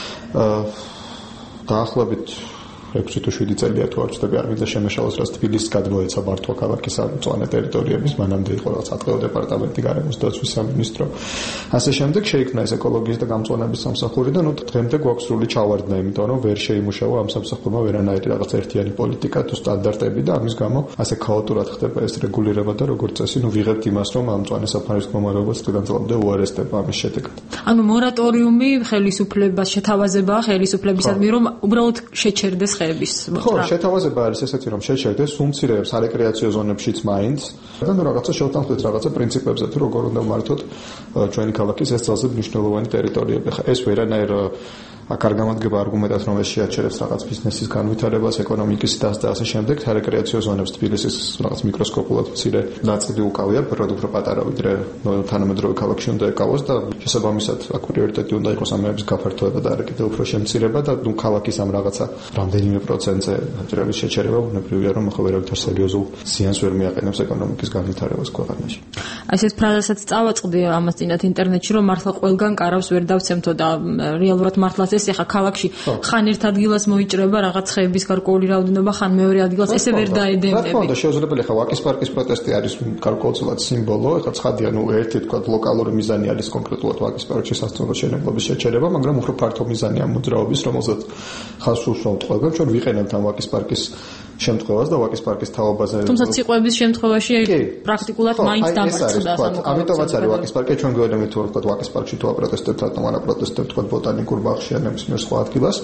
დაახლოებით 6 თუ 7 წელია თუ არ ვცდები, არ მინდა შემეშალოს, რაც თბილისს გადმოეცა მართვა ქალაქის მწვანე ტერიტორიების, მანამდე იყო რაღაც ატყეო დეპარტამენტი, გარემოს დაცვის სამინისტრო. ასე შემდეგ შეიქმნა ეს ეკოლოგიის და გამწვანების სამსახური და დღემდე გვაქვს სრული ჩავარდნა, იმიტომ რომ ვერ შეიმუშავა ამ სამსახურმა ვერანაირი რაღაც ერთიანი პოლიტიკა თუ სტანდარტები და ამის გამო ასე ქაოტურად ხდება ეს რეგულირება და როგორც წესი, ვიღებთ იმას, რომ ამ მწვანე საფარის მდგომარეობას დღიდან დღემდე უარესდება ამის შედეგად. ანუ მორატორიუმი ხელისუფლებას შეთავაზებაა ხელისუფლებისადმი, რომ უბრალოდ შეჩერდეს ხეების. ხო, შეთავაზება არის ესეთი, რომ შეჩერდეს უმცირე სარეკრეაციო ზონებშიც მაინც და რაღაცა შევთანხმდეთ რაღაცა პრინციპებზე, თუ როგორ უნდა მართოთ ჩვენი ქალაქის ეს ძალზე მნიშვნელოვანი ტერიტორიები. ხა ეს ვერანაირ აქ არ გამადგება არგუმენტად, რომ ეს შეაჩერებს რაღაც ბიზნესის განვითარებას, ეკონომიკის დასს და ასე შემდეგ. სარეკრეაციო ზონებს თბილისის რაღაც მიკროსკოპულად მცირე ნაწილი უკავია, ფერად უფრო პატარა, ვიდრე თანამედროვე ქალაქში უნდა ეკავოს და შესაბამისად აქ პრიორიტეტი უნდა იყოს ამების გაფართოება და არა კიდევ უფრო შემცირება და ქალაქის ამ რაღაცა რამდენიმე პროცენტზე აჭრების შეჩერება უნებრივია, რომ ახლა ვერავითარ სერიოზულ ზიანს ვერ მიაყენებს ეკონომიკის განვითარებას ქვეყანაში. აი ეს ფრაზასაც წავაწყდი ამას წინათ ინტერნეტში, რომ მართლა ყველგან კარავს ვერ დავცემთო და რეალურად მართლაც ეს ახლა ქალაქში ხან ერთ ადგილას მოიჭრება რაღაც ხეების გარკვეული რაოდენობა, ხან მეორე ადგილას ესე ვერ დაედემდები. რა თქმა უნდა, შეუძლებელი ხა ვაკის პარკის პროტესტი არის გარკვეულწილად სიმბოლო, ეხლა ცხადია, ერთი თქვა ლოკალური მიზანი არის კონკრეტულად ვაკის პარკში სასტუმრო მშენებლობის შეჩერება, მაგრამ უფრო ფართო მიზანია მოძრაობის, რომელსაც ხალხს უსვამთ ყველგან, ჩვენ ვიყენებთ ამ ვაკის პარკის შემთხვევას და ვაკის პარკის თაობაზე. თუმცა ციყვების შემთხვევაში პრაქტიკულად მაინც დამარცხდა სამოქალაქო. ამიტომაც არის ვაკის პარკი, ჩვენ გვერდებით თუ ვთქვათ ვაკის პარკში თუ აპროტესტებთ, რატომ არ აპროტესტებთ თქვათ ბოტანიკურ ბაღში ან ნებისმიერ სხვა ადგილას.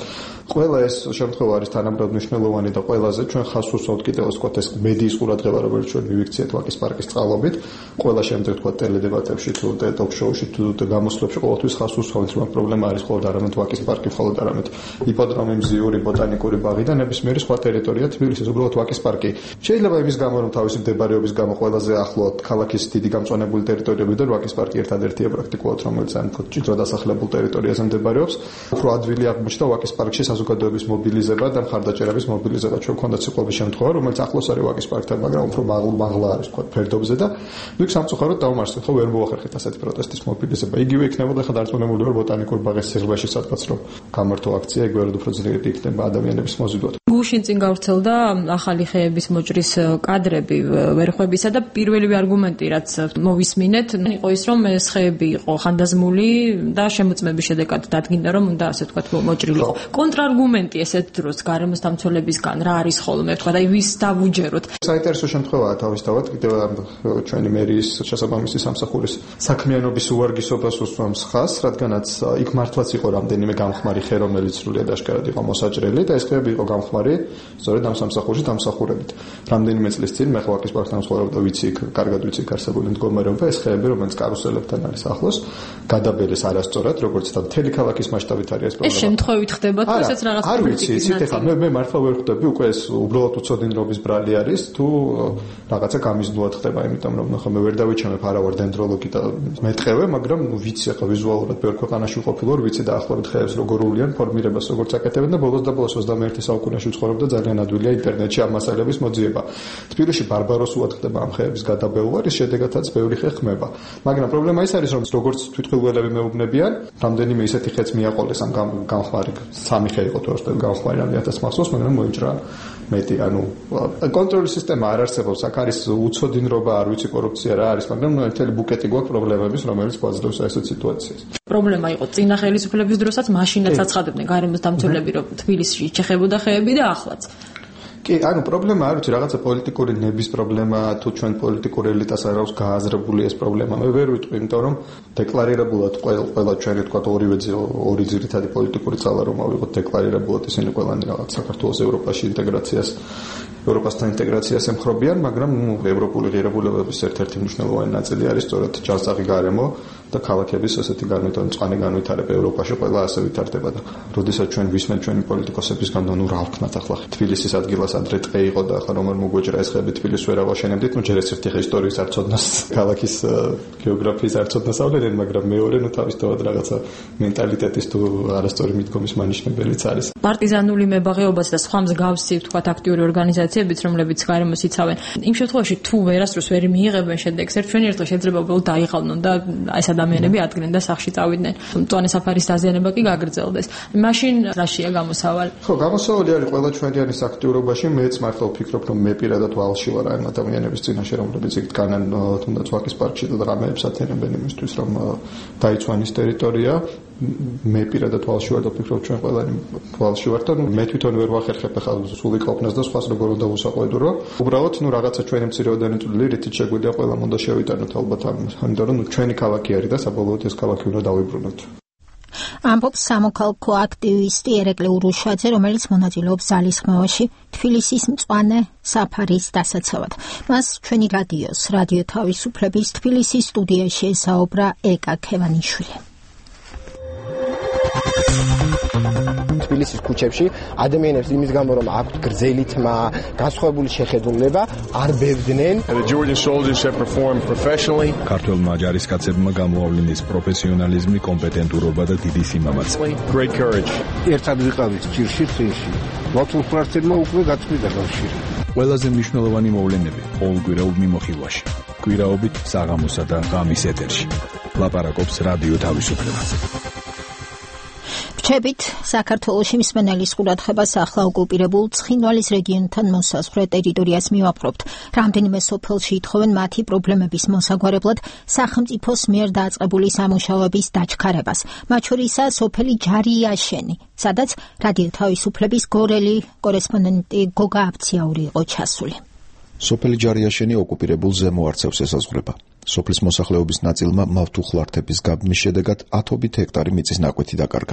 ყველა ეს შემთხვევა არის თანაბრად მნიშვნელოვანი და ყველაზე ჩვენ ხას უსვამთ კიდევ ასე ვთქვათ ეს მედიის ყურადღება როგორც ჩვენ მივიქციეთ ვაკის პარკის წყალობით ყველა შემდეგ ვთქვათ ტელედებატებში თუ ტოკ-შოუში თუ გამოსვლებში ყოველთვის ხას უსვამთ რომ პრობლემა არის მხოლოდ არამედ ვაკის პარკი მხოლოდ არამედ იპოდრომი მზიური ბოტანიკური ბაღი და ნებისმიერი სხვა ტერიტორია თბილისის უბრალოდ ვაკის პარკი შეიძლება იმის გამო რომ თავისი მდებარეობის გამო ყველაზე ახლო ქალაქის დიდი გამწვანებული ტერიტორიებიდან ვაკის პარკი ერთადერთია პრაქტიკულად რომელიც ან ჭიდრო დასახლებულ ტერიტორიაზე მდებარეობს უფრო ადვილი აღმოჩნდა ვაკის პარკში საზოგადოების მობილიზება და მხარდაჭერების მობილიზება ჩვენ გვქონდა ციკლობის შემთხვევა რომელიც ახლოს არის ვაკის პარკთან მაგრამ უფრო მაღლა არის თქვა ფერდობზე და იქ სამწუხაროდ დაუმარცხეთ ხო ვერ მოახერხეთ ასეთი პროტესტის მობილიზება იგივე იქნებოდა ხა დარწმუნებული ვარ ბოტანიკურ ბაღის სიღრმეში სადღაც რომ გამართო აქცია ეგ ვერად უფრო ძლიერი იქნება ადამიანების მოზიდვა გუშინ წინ გავრცელდა ახალი ხეების მოჭრის კადრები ვერხვებისა და პირველი არგუმენტი რაც მოვისმინეთ იყო ის რომ ეს ხეები იყო ხანდაზმული და შემოწმების შედეგად დადგინდა რომ უნდა ასე ვთქვათ მოჭრილიყო კონტრარგუმენტი ესეთ დროს გარემოს დამცველებისგან რა არის ხოლმე ვთქვათ აი ვის დავუჯეროთ საინტერესო შემთხვევაა თავისთავად კიდევ ჩვენი მერიის შესაბამისი სამსახურის საქმიანობის უვარგისობას უსვამს ხას რადგანაც იქ მართლაც იყო რამდენიმე გამხმარი ხე რომელიც სრულიად აშკარად იყო მოსაჭრელი და ეს ხეები იყო გამხმარი სწორედ ამ სამსახურში დამსახურებით რამდენიმე წლის წინ მე ხوակის პარკთან ვცხოვრობდა ვიცი კარგად ვიცი არსებული მდგომარეობა ეს ხეები რომელიც კარუსელებთან არის ახლოს გადაბელეს არასწორად როგორც და მთელი ქალაქის მასშტაბით არის ეს პრობლემა ეს შემთხვევით ხდება თუ ესეც რაღაც არ ვიცი იცით ეხლა მე მართლა ვერ ხვდები უკვე ეს უბრალოდ უცოდინრობის ბრალი არის თუ რაღაცა გამიზნულად ხდება იმიტომ რომ ხომ მე ვერ დავიჩემებ არა ვარ დენდროლოგი და მეტყევე მაგრამ ვიცი ეხლა ვიზუალურად ბევრ ქვეყანაში ვყოფილი ვარ ვიცი დაახლოებით ხეებს როგორ უვლიან ფორმირებას როგორც აკეთებენ და ბოლოს 21 საუკუნეში ვცხოვრობ და ძალიან ადვილია ინტერნეტში ამ მასალების მოძიება თბილისში ბარბაროსულად ხდება ამ ხეების გადაბელვა რის შედეგადაც ბევრი ხე ხმება მაგრამ პრობლემა ის არის რომ როგორც თვითმხილველები მეუბნებიან რამდენიმე ისეთი ხეც მიაყოლეს ამ გამხმარი სამი ხე იყო თორსტენ გამხმარი რამდენადაც მახსოვს მაგრამ მოიჭრა მეტი ანუ კონტროლის სისტემა არ არსებობს აქ არის უცოდინრობა არ ვიცი კორუფცია რა არის მაგრამ მთელი ბუკეტი გვაქვს პრობლემების რომელიც გვაძლევს ასეთ სიტუაციას პრობლემა იყო წინა ხელისუფლების დროსაც მაშინაც აცხადებდნენ გარემოს დამცველები რომ თბილისში ჩეხებოდა ხეები და ახლაც კი, ანუ პრობლემა არ ვიცი, რაღაცა პოლიტიკური ნების პრობლემა, თუ ჩვენ პოლიტიკურ ელიტას არ აქვს გააზრებული ეს პრობლემა. მე ვერ ვიტყვი, იმიტომ რომ დეკლარირებულად ყველა ჩვენი თქვა ორი ძირითადი პოლიტიკური ძალა რომ ავიღოთ დეკლარირებულად ისინი ყველანი რაღაც საქართველოს ევროპაში ინტეგრაციას ევროპასთან ინტეგრაციას ემხრობიან, მაგრამ ევროპული ღირებულებების ერთ-ერთი მნიშვნელოვანი ნაწილი არის სწორედ ჯანსაღი გარემო და ქალაქების ასეთი წყანი განვითარება ევროპაში ყველა ასე ვითარდება და როდესაც ჩვენ ვისმენთ ჩვენი პოლიტიკოსებისგან და ნუ რა ვქნათ ახლა თბილისის ადგილას ადრე ტყე იყო და ახლა რომ არ მოგვეჭრა ეს ხეები თბილისს ვერ ავაშენებდით, ნუ ჯერ ერთ-ერთი ისტორიის არ ცოდნას ქალაქის გეოგრაფიის არ ცოდნას ავლენენ, მაგრამ მეორე ნუ თავისთავად რაღაცა მენტალიტეტის თუ არასწორი მიდგომის მანიშნებელიც არის. პარტიზანული მებაღეობაც და სხვა მსგავსი ვთქვათ აქტიური ორგანიზაციებიც რომლებიც გარემოს იცავენ. იმ შემთხვევაში თუ ვერასდროს ვერ მიიღებენ შედეგს, ერთ-ჩვენი ერთად შეიძლება უბრალოდ დაიღალნონ და ეს ადამიანები ადგენენ და სახლში წავიდნენ. მწვანე საფარის დაზიანება კი გაგრძელდეს. მაშინ რაშია გამოსავალი? ხო, გამოსავალი არის ყველა ჩვენიანის აქტიურობაში. მეც მართლა ვფიქრობ, რომ მე პირადად ვალში ვარ ამ ადამიანების წინაშე, რომლებიც იქ დგანან თუნდაც ვაკის პარკში და რამეებს ათენებენ იმისთვის, რომ დაიცვან ის ტერიტორია. მე პირადად ვალში ვარ და ვფიქრობ, ჩვენ ყველანი ვალში ვართ და მე თვითონ ვერ ვახერხებ ახლა სული ყოფნას და სხვას როგორ უნდა ვუსაყვედურო. უბრალოდ უბრალოდ რაღაცა ჩვენი მცირეოდენი წვლილი რითიც შეგვიძლია ყველამ უნდა შევიტანოთ ალბათ ამიტომ რომ ჩვენი ქალაქი არის და საბოლოოდ ეს ქალაქი უნდა დავიბრუნოთ. ამბობს სამოქალაქო აქტივისტი ერეკლე ურუშაძე, რომელიც მონაწილეობს ზალისხმევაში თბილისის მწვანე საფარის დასაცავად. მას ჩვენი რადიო თავისუფლების თბილისის სტუდიაში ესაუბრა ეკა ქევანიშვილი. თბილისის ქუჩებში ადამიანებს იმის გამო რომ აქვთ გრძელი თმა, განსხვავებული შეხედულება, არ ბევდნენ. ქართველმა ჯარისკაცებმა გამოავლინეს პროფესიონალიზმი, კომპეტენტურობა და დიდი სიმამაცე. ერთად ვიყავით ჭირში წინში. მოცულფრასთენმა უკვე გაწყვიტა კავშირი. ყველაზე მნიშვნელოვანი მოვლენები ყოველკვირეულ მიმოხილვაში. კვირაობით საღამოსა და ღამის ეთერში. ლაპარაკობს რადიო თავისუფლება. რჩებით საქართველოში მსმენელის ყურადღებას ახლა ოკუპირებულ ცხინვალის რეგიონთან მოსაზღვრე ტერიტორიას მივაპყრობთ. რამდენიმე სოფელში ითხოვენ მათი პრობლემების მოსაგვარებლად სახელმწიფოს მიერ დაწყებული სამუშაოების დაჩქარებას. მათ შორისაა სოფელი ჯარიაშენი, სადაც რადიო თავისუფლების გორელი კორესპონდენტი გოგა აბციაური იყო ჩასული. სოფელი ჯარიაშენი ოკუპირებულ ზემო არცევს ესაზღვრება. სოფლის მოსახლეობის ნაწილმა მავთუხლართების გაბმის შედეგად 10 ჰექტარი მიწის ნაკვეთი დაკარგა.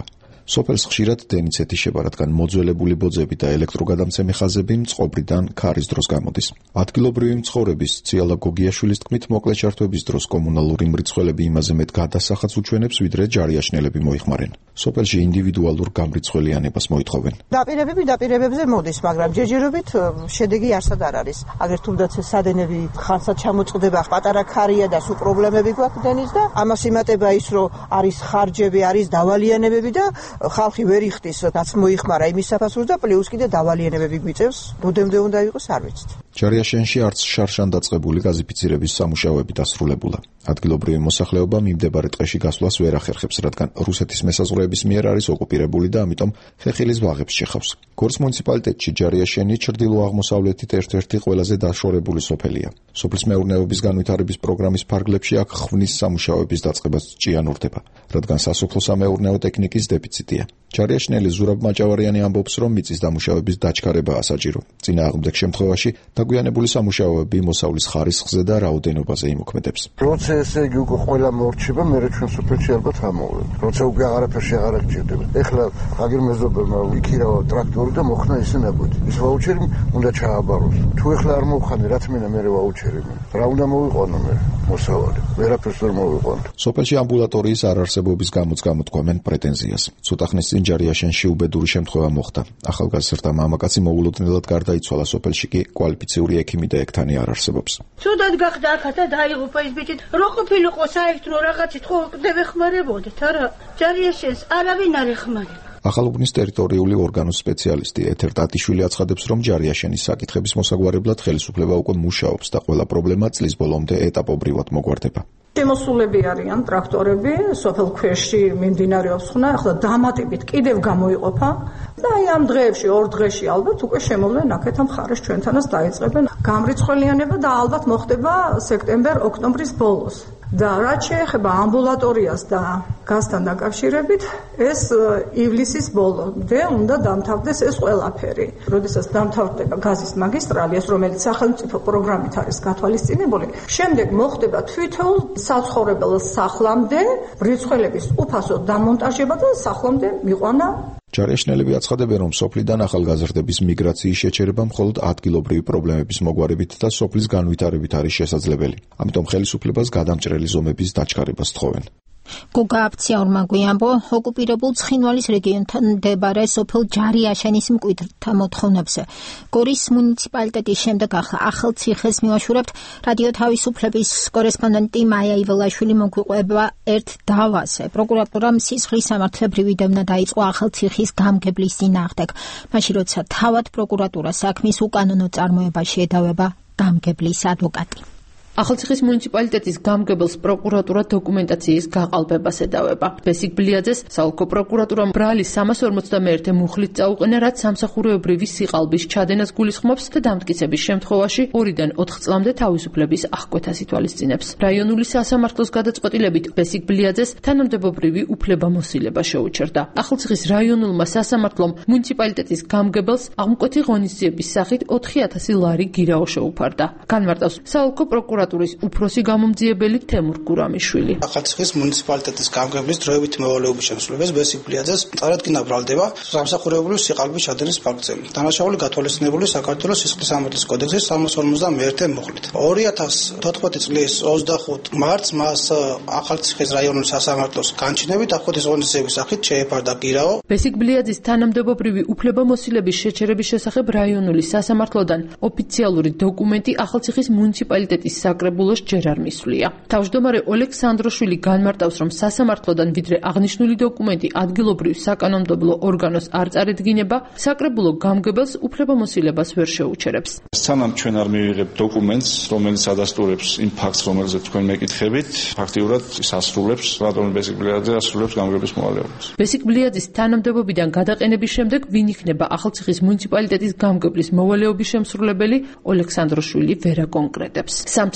სოფელს ხშირად დენიც ეთიშება, რადგან მოძველებული ბოძები და ელექტროგადამცემი ხაზები მწყობრიდან ქარის დროს გამოდის. ადგილობრივი მცხოვრების ციალა გოგიაშვილის თქმით, მოკლე ჩართვების დროს კომუნალური მრიცხველები იმაზე მეტ გადასახადს უჩვენებს, ვიდრე ჯარიაშნელები მოიხმარენ. სოფელში ინდივიდუალურ გამრიცხველიანებას მოითხოვენ. დაპირებებზე მოდის, მაგრამ ჯერჯერობით შედეგი არსად არ არის. აგერ თუნდაც სადენები ხანსად ჩამოწყდება, პატარა ქარია და სულ პრობლემები გვაქვს დენის და ამას იმატება ის, რომ არის ხარჯები, არის დავალიანებები და ხალხი ვერ იხდის, რაც მოიხმარა იმის საფასურს და პლუს კიდე დავალიანებები გვიწევს. როდემდე უნდა იყოს, არ ვიცით. ჯარიაშენში არც შარშან დაწყებული გაზიფიცირების სამუშაოები დასრულებულა. ადგილობრივი მოსახლეობა მიმდებარე ტყეში გასვლას ვერ ახერხებს, რადგან რუსეთის მესაზღვრეების მიერ არის ოკუპირებული და ამიტომ ხეხილის ბაღებს შეხავს. გორის მუნიციპალიტეტში ჯარიაშენი ჩრდილო-აღმოსავლეთით ერთ-ერთი ყველაზე დაშორებული სოფელია. სოფლის მეურნეობის განვითარების პროგრამის ფარგლებში აქ ხვნის სამუშაოების დაწყებაც ჭიანურდება, რადგან სასოფლო-სამეურნეო ტექნიკის დეფიციტია. ჯარიაშნელი ზურაბ მაჭავარიანი ამბობს, რომ მიწის დამუშავების დაჩქარებაა საჭირო. წინააღმდეგ შემთხვევაში დაგვიანებული სამუშაოები მოსავლის ხარისხზე და რაოდენობაზე იმოქმედებს. როცა ესე იგი უკვე ყველა მორჩება, მე ჩვენ სოფელში ალბათ ამოვიდეთ. როცა უკვე აღარაფერში აღარ გჭირდება. ეხლა აგერ მეზობელმა იქირავა ტრაქტორი და მოხდა ისე ნაბოდი. ის ვაუჩერი უნდა ჩააბაროს. თუ ეხლა არ მოვხანე, რა თქმა უნდა მე ვაუჩერი. რა უნდა მოვიყვანო მე? მოსავალი. ვერაფერს ვერ მოვიყვანო. სოფელში ამბულატორიის არარსებობის გამოც გამოთქვამენ პრეტენზიას. ცოტა ხნის წინ ჯარიაშენში უბედური შემთხვევა მოხდა. ახალგაზრდა მამაკაცი მოულოდნელად გარდაიცვალა, სოფელში კი კვალიფიციური ექიმი და ექთანი არ არსებობს. ცუდად გახდა აქათა დაიღუპა ის ბიჭი. რო ყოფილიყო საერთო რაღაცით ხო დევეხმარებოდეთ, არა? ჯარიაშენს არავინ არ ეხმარება. ახალუბნის ტერიტორიული ორგანოს სპეციალისტი ეთერ ტატიშვილი აცხადებს, რომ ჯარიაშენის საკითხების მოსაგვარებლად ხელისუფლება უკვე მუშაობს და ყველა პრობლემა წლის ბოლომდე ეტაპობრივად მოგვარდება. შემოსულები არიან ტრაქტორები, სოფელ ქვეშში მიმდინარეობს ხნა, ახლა დამატებით კიდევ გამოიყოფა და აი ამ დღეებში, 2 დღეში ალბათ უკვე შემოვლენ აქეთა მხარეს ჩვენთანაც დაიწყებენ გამრიცხველიანება და ალბათ მოხდება სექტემბერ-ოქტომბრის ბოლოს. და რაც შეეხება ამბულატორიას და გაზთან დაკავშირებით, ეს ივლისის ბოლომდე უნდა დამთავრდეს ეს ყველაფერი. როდესაც დამთავრდება გაზის მაგისტრალი, ეს რომელიც სახელმწიფო პროგრამით არის გათვალისწინებული, შემდეგ მოხდება თვითონ საცხოვრებელ სახლამდე მრიცხველების უფასო დამონტაჟება და სახლამდე მიყვანა. ჯარიაშნელები აცხადებენ, რომ სოფლიდან ახალგაზრდების მიგრაციის შეჩერება მხოლოდ ადგილობრივი პრობლემების მოგვარებით და სოფლის განვითარებით არის შესაძლებელი. ამიტომ ხელისუფლებას გადამჭრელი ზომების დაჩქარებას თხოვენ. გოგა აფციაურმა გვიამბო, ოკუპირებულ ცხინვალის რეგიონთან მდებარე სოფელ ჯარიაშენის მკვიდრთა მოთხოვნებზე. გორის მუნიციპალიტეტის შემდეგ ახალციხეს მივაშურებთ. რადიო თავისუფლების კორესპონდენტი მაია იველაშვილი მოგვიყვება ერთ დავაზე. პროკურატურამ სისხლის სამართლებრივი დევნა დაიწყო ახალციხის გამგებლის წინააღმდეგ. მაშინ როცა თავად პროკურატურა საქმის უკანონო წარმოებაში ედავება გამგებლის ადვოკატი. ახალციხის მუნიციპალიტეტის გამგებელს პროკურატურა დოკუმენტაციის გაყალბებას ედავება. ბესიკ ბლიაძეს საოლქო პროკურატურამ ბრალის 351 მუხლით წაუყენა, რაც სამსახურეობრივი სიყალბის ჩადენას გულისხმობს და დამტკიცების შემთხვევაში 2-დან 4 წლამდე თავისუფლების აღკვეთას ითვალისწინებს. რაიონული სასამართლოს გადაწყვეტილებით ბესიკ ბლიაძეს თანამდებობრივი უფლებამოსილება შეუჩერდა. ახალციხის რაიონულმა სასამართლომ მუნიციპალიტეტის გამგებელს აღმკვეთი ღონისძიების სახით 4000 ლარი გირაო შეუფარდა. განმარტავს საოლქო პროკურატურის უფროსი გამომძიებელი თემურ გურამიშვილი. ახალციხის მუნიციპალიტეტის გამგებლის დროებითი მოვალეობის შემსრულებას ბესიკ ბლიაძეს წარადგინა ბრალდება სამსახურეობრივი სიყალბის ჩადენის ფაქტზე. დანაშაული გათვალისწინებული საქართველოს სისხლის სამართლის კოდექსის 351 მუხლით. 2014 წლის 25 მარტს მას ახალციხის რაიონული სასამართლოს განჩინებით აღკვეთის ღონისძიების სახით შეეფარდა გირაო. ბესიკ ბლიაძის თანამდებობრივი უფლებამოსილების შეჩერების შესახებ რაიონული სასამართლოდან ოფიციალური დოკუმენტი ახალციხის მუნიციპალიტეტის საკრებულოს ჯერ არ მისვლია. თავმჯდომარე ოლეგ სანდროშვილი განმარტავს, რომ სასამართლოდან ვიდრე აღნიშნული დოკუმენტი ადგილობრივ საკანონმდებლო ორგანოს არ წარედგინება, საკრებულო გამგებელს უფლებამოსილებას ვერ შეუჩერებს. სანამ ჩვენ არ მივიღებთ დოკუმენტს, რომელიც ადასტურებს იმ ფაქტს, რომელზეც თქვენ მეკითხებით, ფაქტიურად ის ასრულებს, რატომ ბესიკ ბლიაძე ასრულებს გამგებლის მოვალეობას. ბესიკ ბლიაძის თანამდებობიდან გადაყენების შემდეგ ვინ იქნება ახალციხის მუნიციპალიტეტის გამგებლის მოვალეობის შემსრულებელი, ოლეგ სანდროშვილი ვერ აკონკრეტებს.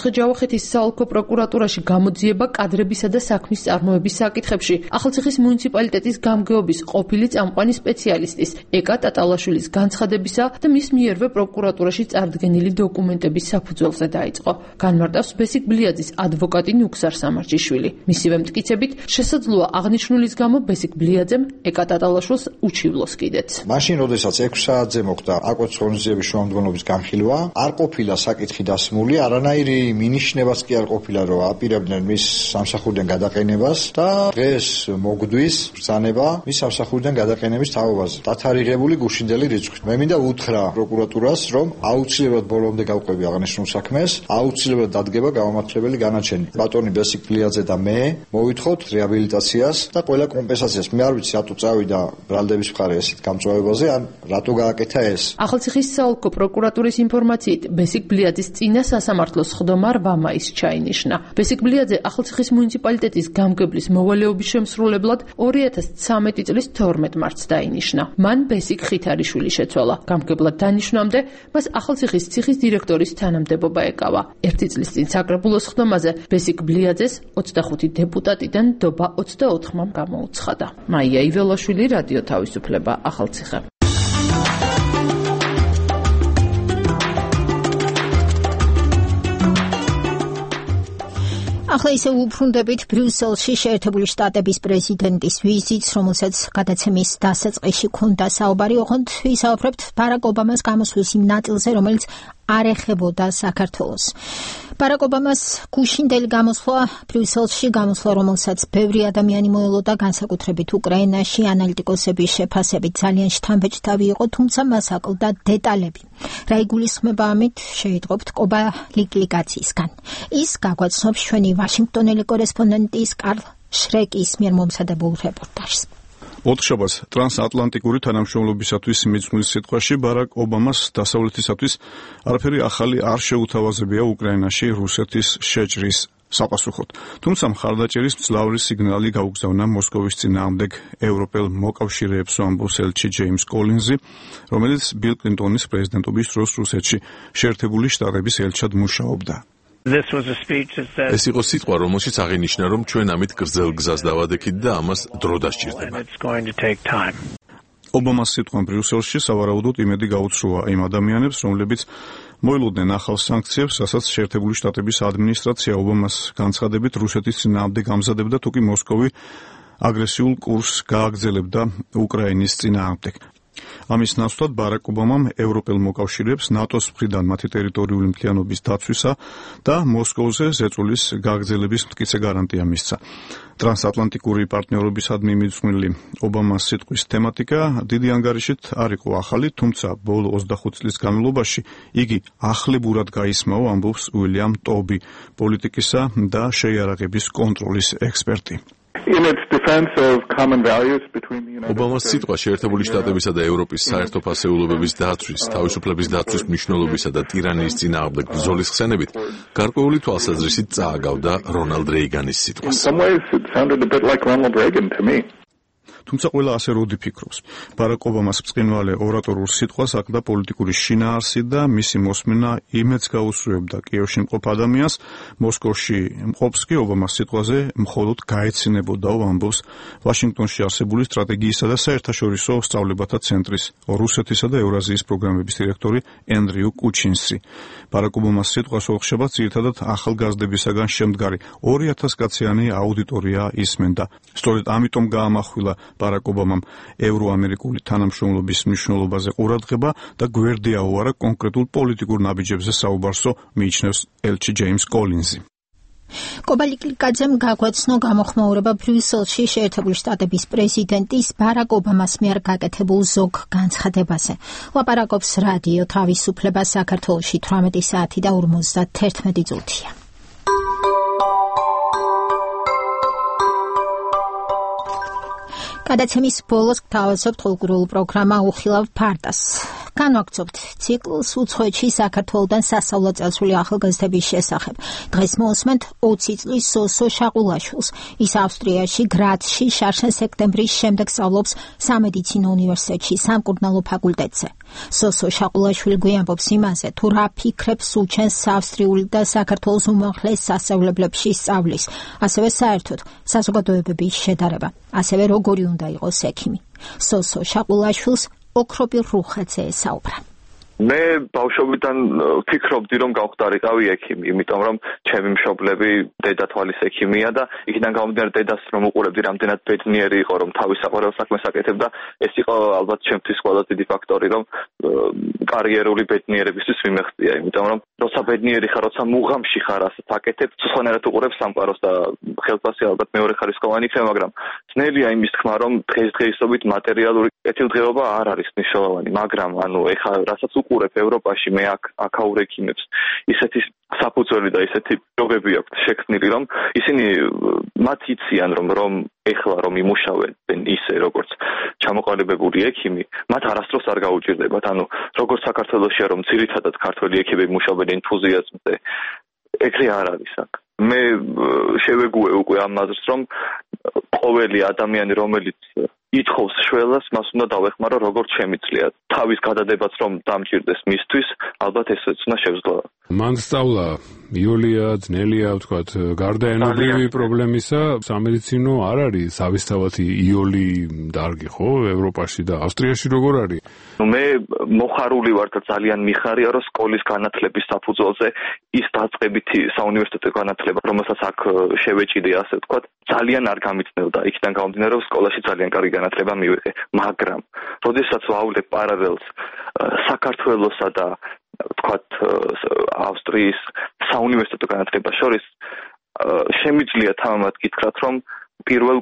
მცხე-ჯავახეთის საოლქო პროკურატურაში გამოძიება კადრებისა და საქმის წარმოების საკითხებში. ახალციხის მუნიციპალიტეტის გამგეობის ყოფილი წამყვანი სპეციალისტის ეკა ტატალაშვილის განცხადებისა და მის მიერვე პროკურატურაში წარდგენილი დოკუმენტების საფუძველზე დაიწყო. განმარტავს ბესიკ ბლიაძის ადვოკატი ნუქსარ სამარჯიშვილი. მისივე მტკიცებით, შესაძლოა აღნიშნულის გამო ბესიკ ბლიაძემ ეკა ტატალაშვილს უჩივლოს კიდეც. მაშინ, როდესაც 6 საათზე მოხდა აკვეთს ღონისძიების შემოქმედების განხილვა, არ ყოფილა საკითხი დასმული, არანაირი მინიშნებაც კი არ ყოფილა, რომ აპირებდნენ მის სამსახურიდან გადაყენებას და დღეს მოგდვის ბრძანება მის სამსახურიდან გადაყენების თაობაზე. დათარიღებული გუშინდელი რიცხვით. მე მინდა უთხრა პროკურატურას, რომ აუცილებლად ბოლომდე გავყვები აღნიშნულ საქმეს, აუცილებლად დადგება გამომართლებელი განაჩენი. ბატონი ბესიკ ბლიაძე და მე მოვითხოვთ რეაბილიტაციას და ყველა კომპენსაციას. მე არ ვიცი რატო წავიდა ბრალდების მხარე ესეთ გამწვავებაზე, ან რატო გააკეთა ეს. ახალციხის საოლქო პროკურატურის ინფორმაციით, ბესიკ ბლიაძის წინა სასამართლოს სხდომა 8 მაისს ჩაინიშნა. ბესიკ ბლიაძე ახალციხის მუნიციპალიტეტის გამგებლის მოვალეობის შემსრულებლად 2013 წლის 12 მარტს დაინიშნა. მან ბესიკ ხითარიშვილი შეცვალა. გამგებლად დანიშნვამდე მას ახალციხის ციხის დირექტორის თანამდებობა ეკავა. 1 წლის წინ საკრებულოს სხდომაზე ბესიკ ბლიაძეს 25 დეპუტატიდან დობა 24-მ გამოუცხადა. მაია იველაშვილი, რადიო თავისუფლება, ახალციხე. ახლა ისე უბრუნდებით ბრიუსელში შეერთებული შტატების პრეზიდენტის ვიზიტს, რომელსაც გადაცემის დასაწყისში ქონდა საუბარი, ოღონდ ვისაუბრებთ ბარაკ ობამას გამოსვლის იმ ნაწილზე, რომელიც არ ეხებოდა საქართველოს. ბარაკ ობამას გუშინდელი გამოსვლა ბრიუსელში, გამოსვლა, რომელსაც ბევრი ადამიანი მოელოდა, განსაკუთრებით უკრაინაში, ანალიტიკოსების შეფასებით ძალიან შთამბეჭდავი იყო, თუმცა მას აკლდა დეტალები. რა იგულისხმება ამით, შეიტყობთ კობა ლიკლიკაციისგან. ის გაგვაცნობს ჩვენი ვაშინგტონელი კორესპონდენტის კარლ შრეკის მიერ მომზადებულ რეპორტაჟს. ოთხშაბათს ტრანსატლანტიკური თანამშრომლობისათვის მიძღვნილ სიტყვაში ბარაკ ობამას დასავლეთისათვის არაფერი ახალი არ შეუთავაზებია უკრაინაში რუსეთის შეჭრის საპასუხოდ. თუმცა მხარდაჭერის მძლავრი სიგნალი გაუგზავნა მოსკოვის წინააღმდეგ ევროპელ მოკავშირეებს, ამბობს ელჩი ჯეიმს კოლინზი, რომელიც ბილ კლინტონის პრეზიდენტობის დროს რუსეთში შეერთებული შტატების ელჩად მუშაობდა. ეს იყო სიტყვა, რომელშიც აღინიშნა, რომ ჩვენ ამით გრძელ გზას დავადექით და ამას დრო დასჭირდება. ობამას სიტყვამ ბრიუსელში სავარაუდოდ იმედი გაუცრუა იმ ადამიანებს, რომლებიც მოელოდნენ ახალ სანქციებს, რასაც შეერთებული შტატების ადმინისტრაცია ობამას განცხადებით რუსეთის წინააღმდეგ ამზადებდა, თუკი მოსკოვი აგრესიულ კურსს გააგრძელებდა უკრაინის წინააღმდეგ. ამის ნაცვლად ბარაკ ობამამ ევროპელ მოკავშირეებს ნატოს მხრიდან მათი ტერიტორიული მთლიანობის დაცვისა და მოსკოვზე ზეწოლის გაგრძელების მტკიცე გარანტია მისცა. ტრანსატლანტიკური პარტნიორობისადმი მიძღვნილი ობამას სიტყვის თემატიკა დიდი ანგარიშით არ იყო ახალი, თუმცა ბოლო 25 წლის განმავლობაში იგი ახლებურად გაისმაო, ამბობს უილიამ ტობი, პოლიტიკისა და შეიარაღების კონტროლის ექსპერტი. ობამას სიტყვა შეერთებული შტატებისა და ევროპის საერთო ფასეულობების დაცვის, თავისუფლების დაცვის მნიშვნელობისა და ტირანიის წინააღმდეგ ბრძოლის ხსენებით გარკვეული თვალსაზრისით წააგავდა რონალდ რეიგანის სიტყვას. თუმცა ყველა ასე როდი ფიქრობს. ბარაკ ობამას ბრწყინვალე ორატორულ სიტყვას აკლდა პოლიტიკური შინაარსი და მისი მოსმენა იმედს გაუსწრებდა კიევში მყოფ ადამიანს, მოსკოვში მყოფს კი ობამას სიტყვაზე მხოლოდ გაეცინებოდაო, ამბობს ვაშინგტონში არსებული სტრატეგიისა და საერთაშორისო სწავლებათა ცენტრის რუსეთისა და ევრაზიის პროგრამების დირექტორი ენდრიუ კუჩინსი. ბარაკ ობამას სიტყვას ოთხშაბათს ძირითადად ახალგაზრდებისაგან შემდგარი 2000 კაციანი აუდიტორია ისმენდა. სწორედ ამიტომ გაამახვილა ბარაკ ობამამ ევროამერიკული თანამშრომლობის მნიშვნელობაზე ყურადღება და გვერდი აუარა კონკრეტულ პოლიტიკურ ნაბიჯებზე საუბარსო, მიიჩნევს ელჩი ჯეიმს კოლინზი. კობა ლიკლიკაძემ გაგვაცნო გამოხმაურება ბრიუსელში შეერთებული შტატების პრეზიდენტის ბარაკ ობამას მიერ გაკეთებულ ზოგ განცხადებაზე. ლაპარაკობს რადიო თავისუფლება საქართველოში 18 საათი და 51 წუთია. გადაცემის ბოლოს გთავაზობთ ყურულ პროგრამა უხილავ ფარტას. განვაგრძობთ ციკლს უცხოეთში საქართველოდან სასწავლო წასული ახალგაზრდების შესახებ. დღეს მოусმენთ 20 წლის სოსო შაყულაშვილს. ის ავსტრიაში გრაცში შარშან სექტემბრის შემდეგ სწავლობს სამედიცინო უნივერსიტეტში სამკურნალო ფაკულტეტზე. სოსო შაყულაშვილი გვიამბობს იმაზე, თუ რა ფიქრებს უჩენს ავსტრიული და საქართველოს უმაღლეს სასწავლებლებში სწავლის, ასევე საერთოდ საზოგადოებების შედარება, ასევე როგორი უნდა იყოს ექიმი. სოსო შაყულაშვილს ოქროპირ რუხაძე ესაუბრა. მე ბავშვობიდან ფიქრობდი რომ გავხდარიყავი ექიმი, იმიტომ რომ ჩემი მშობლები დედა თვალის ექიმია და იქიდან გამომდინარე დედას რომ უყურებდი რამდენად ბედნიერი იყო რომ თავის საყვარელ საქმეს აკეთებდა, ეს იყო ალბათ ჩემთვის ყველაზე დიდი ფაქტორი რომ კარიერული ბედნიერებისთვის მიმეღწია, იმიტომ რომ როცა ბედნიერი ხარ, როცა მუღამში ხარ ასეთ აკეთებ, სხვანაირად უყურებს სამყაროს და ხელფასი ალბათ მეორე ხარისხოვანი იქნება, მაგრამ ძნელია იმის თქმა რომ დღესდღეობით მატერიალური კეთილდღეობა არ არის მნიშვნელოვანი, მაგრამ ანუ ეხა რასაც უყურებ ევროპაში მე აქაურ ექიმებს ისეთი საფუძველი და ისეთი პირობები აქვთ შექმნილი რომ ისინი მათ იციან რომ ეხლა რომ იმუშავენ ისე როგორც ჩამოყალიბებული ექიმი მათ არასდროს არ გაუჭირდებათ ანუ როგორც საქართველოსია რომ ძირითადად ქართველი ექიმები მუშაობენ ენთუზიაზმზე ეგრე არ არის აქ მე შევეგუე უკვე ამ აზრს რომ ყოველი ადამიანი რომელიც ითხოვს შველას, მას უნდა დავეხმარო როგორც შემიძლია. თავის გადადებაც რომ დამჭირდეს მისთვის, ალბათ ესეც უნდა შევძლო. მან სწავლა იოლია, ძნელია, ვთქვათ, გარდა ენობრივი პრობლემისა, სამედიცინო არ არის თავისთავად იოლი დარგი, ხო, ევროპაში და ავსტრიაში როგორ არის? მე მოხარული ვარ და ძალიან მიხარია, რომ სკოლის განათლების საფუძველზე ის დაწყებითი საუნივერსიტეტო განათლება, რომელსაც აქ შევეჭიდე, ასე ვთქვათ, ძალიან არ გამიწნევდა. იქიდან გამომდინარე, რომ სკოლაში ძალიან კარგი განათლება მივიღე, მაგრამ როდესაც ვავლებ პარალელს საქართველოსა და ვთქვათ ავსტრიის საუნივერსიტეტო განათლებას შორის შემიძლია თამამად გითხრათ, რომ პირველ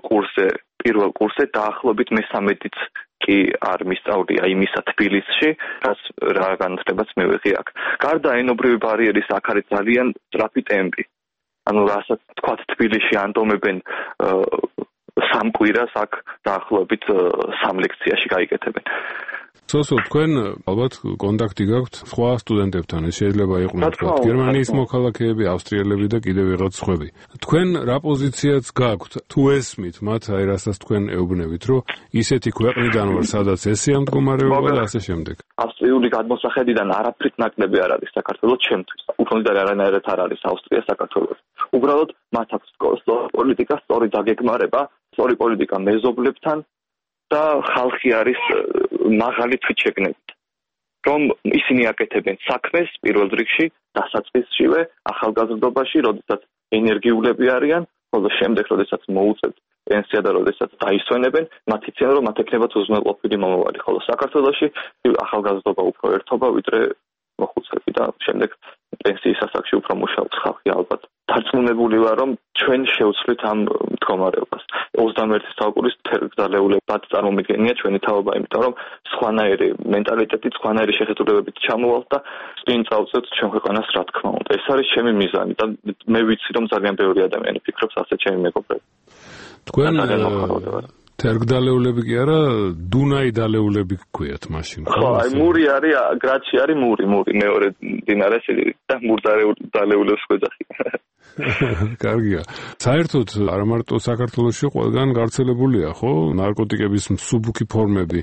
კურსზე დაახლოებით მე-13-იც კი არ მისწავლია იმისა თბილისში, რა განათლებაც მივიღე აქ. გარდა ენობრივი ბარიერის აქ არის ძალიან სწრაფი ტემპი. ანუ რასაც ვთქვათ თბილისში ანდომებენ სამ კვირას აქ დაახლოებით 3 ლექციაში გაიკეთებენ. სოსო, თქვენ ალბათ კონტაქტი გაქვთ სხვა სტუდენტებთან, შეიძლება იყვნენ გერმანიის მოქალაქეები, ავსტრიელები და კიდევ ვიღაც სხვები. თქვენ რა პოზიციაც გაქვთ? თუ ესმით მათ, აი რასაც თქვენ ეუბნებით, რომ ისეთი ქვეყნიდან ვარ, სადაც ესეა მდგომარეობა და ასე შემდეგ. ავსტრიული გადმოსახედიდან არაფრით ნაკლები არ არის საქართველოს ჩემთვის. უბრალოდ არანაირად არ არის ავსტრია საქართველოს. უბრალოდ მათ აქვს პოლიტიკა სწორი დაგეგმარება, სწორი პოლიტიკა მეზობლებთან და ხალხი არის მაღალი თვითშეგნებით. რომ ისინი აკეთებენ საქმეს პირველ რიგში, დასაწყისშივე, ახალგაზრდობაში, როდესაც ენერგიულები არიან, ხოლო შემდეგ, როდესაც მოუწევთ პენსია და როდესაც დაისვენებენ, მათ იციან, რომ მათ ექნებათ უზრუნველყოფილი მომავალი, ხოლო საქართველოში ახალგაზრდობა უფრო ერთობა, ვიდრე მოხუცები და შემდეგ პენსიის ასაკში უფრო მუშაობს ხალხი ალბათ. დარწმუნებული ვარ, რომ ჩვენ შევცვლით ამ მდგომარეობას. 21 საუკუნის თერგდალეულებად წარმომიდგენია ჩვენი თაობა, იმიტომ რომ სხვანაირი მენტალიტეტით, სხვანაირი შეხედულებებით ჩამოვალთ და წინ წავწევთ ჩვენ ქვეყანას, რა თქმა უნდა. ეს არის ჩემი მიზანი და მე ვიცი, რომ ძალიან ბევრი ადამიანი ფიქრობს ასე ჩემი მეგობრები. თქვენ თერგდალეულები კი არა, დუნაი დალეულები გქვიათ მაშინ. ხო, აი მური არის, გრაცი არის მური მეორე დინარესი და მურდალეულებს გვეძახი. კარგია. საერთოდ არა მარტო საქართველოში ყველგან გავრცელებულია, ხო? ნარკოტიკების მსუბუქი ფორმები.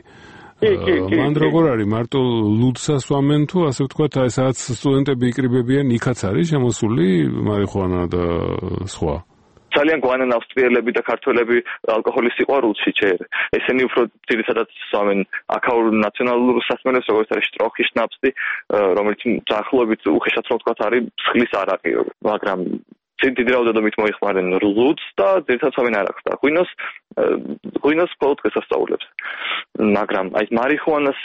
მან როგორ არის მარტო ლუდს ასვამენ თუ ასე ვთქვათ, აი სადაც სტუდენტები იკრიბებიან, იქაც არის შემოსული მარიხუანა და სხვა. ძალიან გვანან ავსტრიელები და ქართველები ალკოჰოლის სიყვარულში ჯერ. ესენი უფრო ძირითადად სწავენ აქაურ ნაციონალურ სასმელებს, როგორც არის შტროხი, შნაპსი, რომელიც დაახლოებით უხეშად რო ვთქვათ არის მსხლის არაყი, მაგრამ დიდი რაოდენობით მოიხმარენ ლუდს და ძირითადად სწავენ არაყს და ღვინოს მხოლოდ დღესასწაულებს. მაგრამ აი მარიხუანას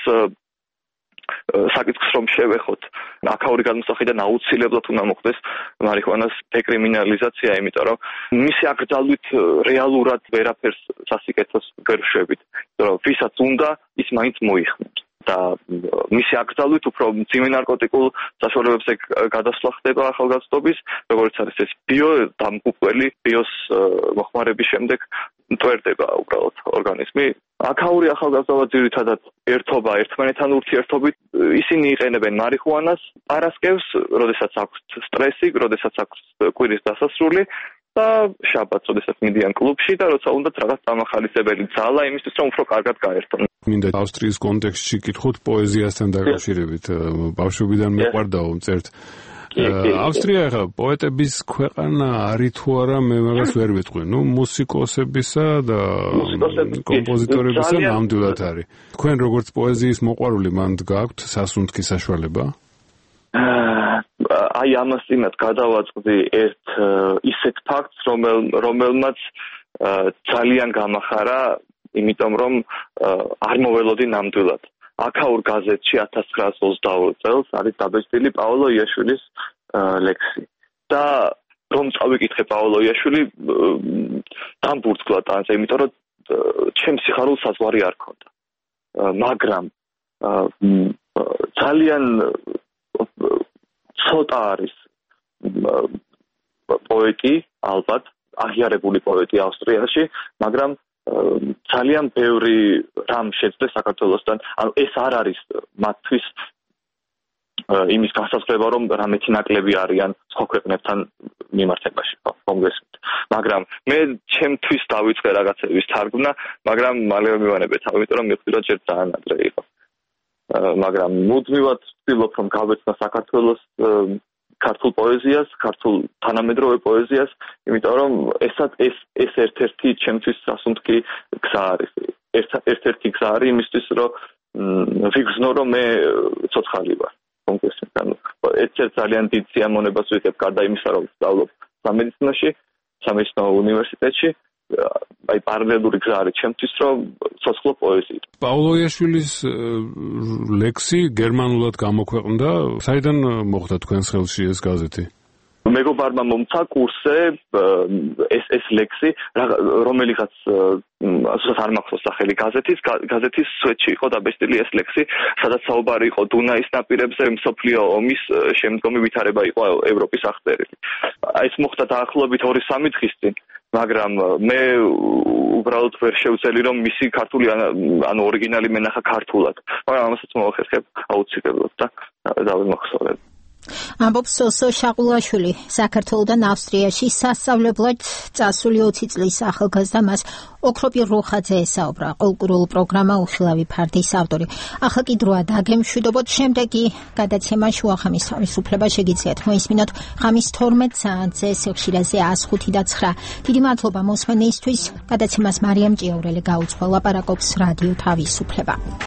საკითხს რომ შევეხოთ, აქაური გადმოსახედიდან აუცილებლად უნდა მოხდეს მარიხუანას დეკრიმინალიზაცია, იმიტომ რომ მისი აკრძალვით რეალურად ვერაფერს სასიკეთოს ვერ ვშვებით. რომ ვისაც უნდა, ის მაინც მოიხმარს. და მისი აკრძალვით უფრო მძიმე ნარკოტიკულ საშუალებებზე გადასვლა ხდება ახალგაზრდობის, როგორც არის ეს ბიო დამღუპველი, ბიოს მოხმარების შემდეგ მტვერდება უბრალოდ ორგანიზმი. აქაური ახალგაზრდა ძირითადად ერთობა ერთმანეთთან ურთიერთობით ისინი იყენებენ მარიხუანას, პარასკევს, როდესაც აქვს სტრესი, როდესაც აქვს კვირის დასასრული და შაბათს, როდესაც მიდიან კლუბში და როცა უნდათ რაღაც დამახალისებელი ძალა იმისთვის, რომ უფრო კარგად გაერთონ. მინდა ავსტრიის კონტექსტში კითხოთ პოეზიასთან დაკავშირებით. ბავშვობიდან მეყვარდაო მწერთ. ავსტრია ახლა პოეტების ქვეყანა არის თუ არა, მე მაგას ვერ ვიტყვი. მუსიკოსებისა და კომპოზიტორებისა ნამდვილად არის. თქვენ როგორც პოეზიის მოყვარული მანდ გაქვთ სასუნთქი საშუალება? აი ამას წინათ გადავაწყდი ერთ ისეთ ფაქტს, რომელმაც ძალიან გამახარა, იმიტომ რომ არ მოველოდი ნამდვილად. აქაურ გაზეთში 1922 წელს არის დაბეჭდილი პაოლო იაშვილის ლექსი. და რომ წავიკითხე პაოლო იაშვილი, დამბურცკლა ტანზე, იმიტომ რომ ჩემს სიხარულს საზღვარი არ ქონდა. მაგრამ ძალიან ცოტა არის პოეტი, ალბათ, აღიარებული პოეტი ავსტრიაში, მაგრამ ძალიან ბევრი რამ შეძლეს საქართველოსთან. ანუ ეს არ არის მათთვის იმის განსაზღვრება, რომ რამეთი ნაკლები არიან სხვა ქვეყნებთან მიმართებაში, კონგრესით. მაგრამ მე ჩემთვის დავიწყე რაღაცების თარგმნა, მაგრამ მალევე მივანებე თავი, იმიტომ რომ მივხვდი, რომ ჯერ ძალიან ადრე იყო. მაგრამ მუდმივად ვცდილობ, რომ გავეცნა საქართველოს ქართულ პოეზიას, ქართულ თანამედროვე პოეზიას, იმიტომ რომ ეს ერთ-ერთი ჩემთვის სასუნთქი გზა არის. ერთ-ერთი გზა არის იმისთვის, რომ ვიგრძნო, რომ მე ცოცხალი ვარ. კონკრეტულად, ერთ ძალიან დიდ სიამოვნებას ვიღებ გარდა იმისა, რომ ვსწავლობ სამედიცინოში, სამედიცინო უნივერსიტეტში. აი პარალელური გზა არის ჩემთვის, რომ ცოცხლო პოეზიით. პაოლო იაშვილის ლექსი გერმანულად გამოქვეყნდა. საიდან მოხვდა თქვენს ხელში ეს გაზეთი? მეგობარმა მომცა კურსზე ეს ლექსი, რომელიღაც არ მახსოვს სახელი გაზეთის სვეტში იყო დაბეჭდილი ეს ლექსი, სადაც საუბარი იყო დუნაის ნაპირებზე მსოფლიო ომის შემდგომი ვითარება იყო ევროპის აღწერილი. ეს მოხდა დაახლოებით 2-3 დღის წინ, მაგრამ მე უბრალოდ ვერ შევძელი, რომ მისი ქართული ანუ ორიგინალი მენახა ქართულად. მაგრამ ამასაც მოვახერხებ აუცილებლად და დავიმახსოვრებ. ამბობს სოსო შაყულაშვილი, საქართველოდან ავსტრიაში სასწავლებლად წასული 20 წლის ახალგაზრდა მას ოქროპი რუხაძე ესაუბრა, კულტურულ პროგრამა უხილავი ფარდის ავტორი. ახლა კი დროა დაგემშვიდობოთ, შემდეგი გადაცემა შუახამის თავისუფლება შეგიძლიათ მოისმინოთ ღამის 12 საათზე სიხშირეზე 105.9. დიდი მადლობა მოსმენისთვის. გადაცემას მარიამ ჭიაურელი გაუძღვა, ლაპარაკობს რადიო თავისუფლება.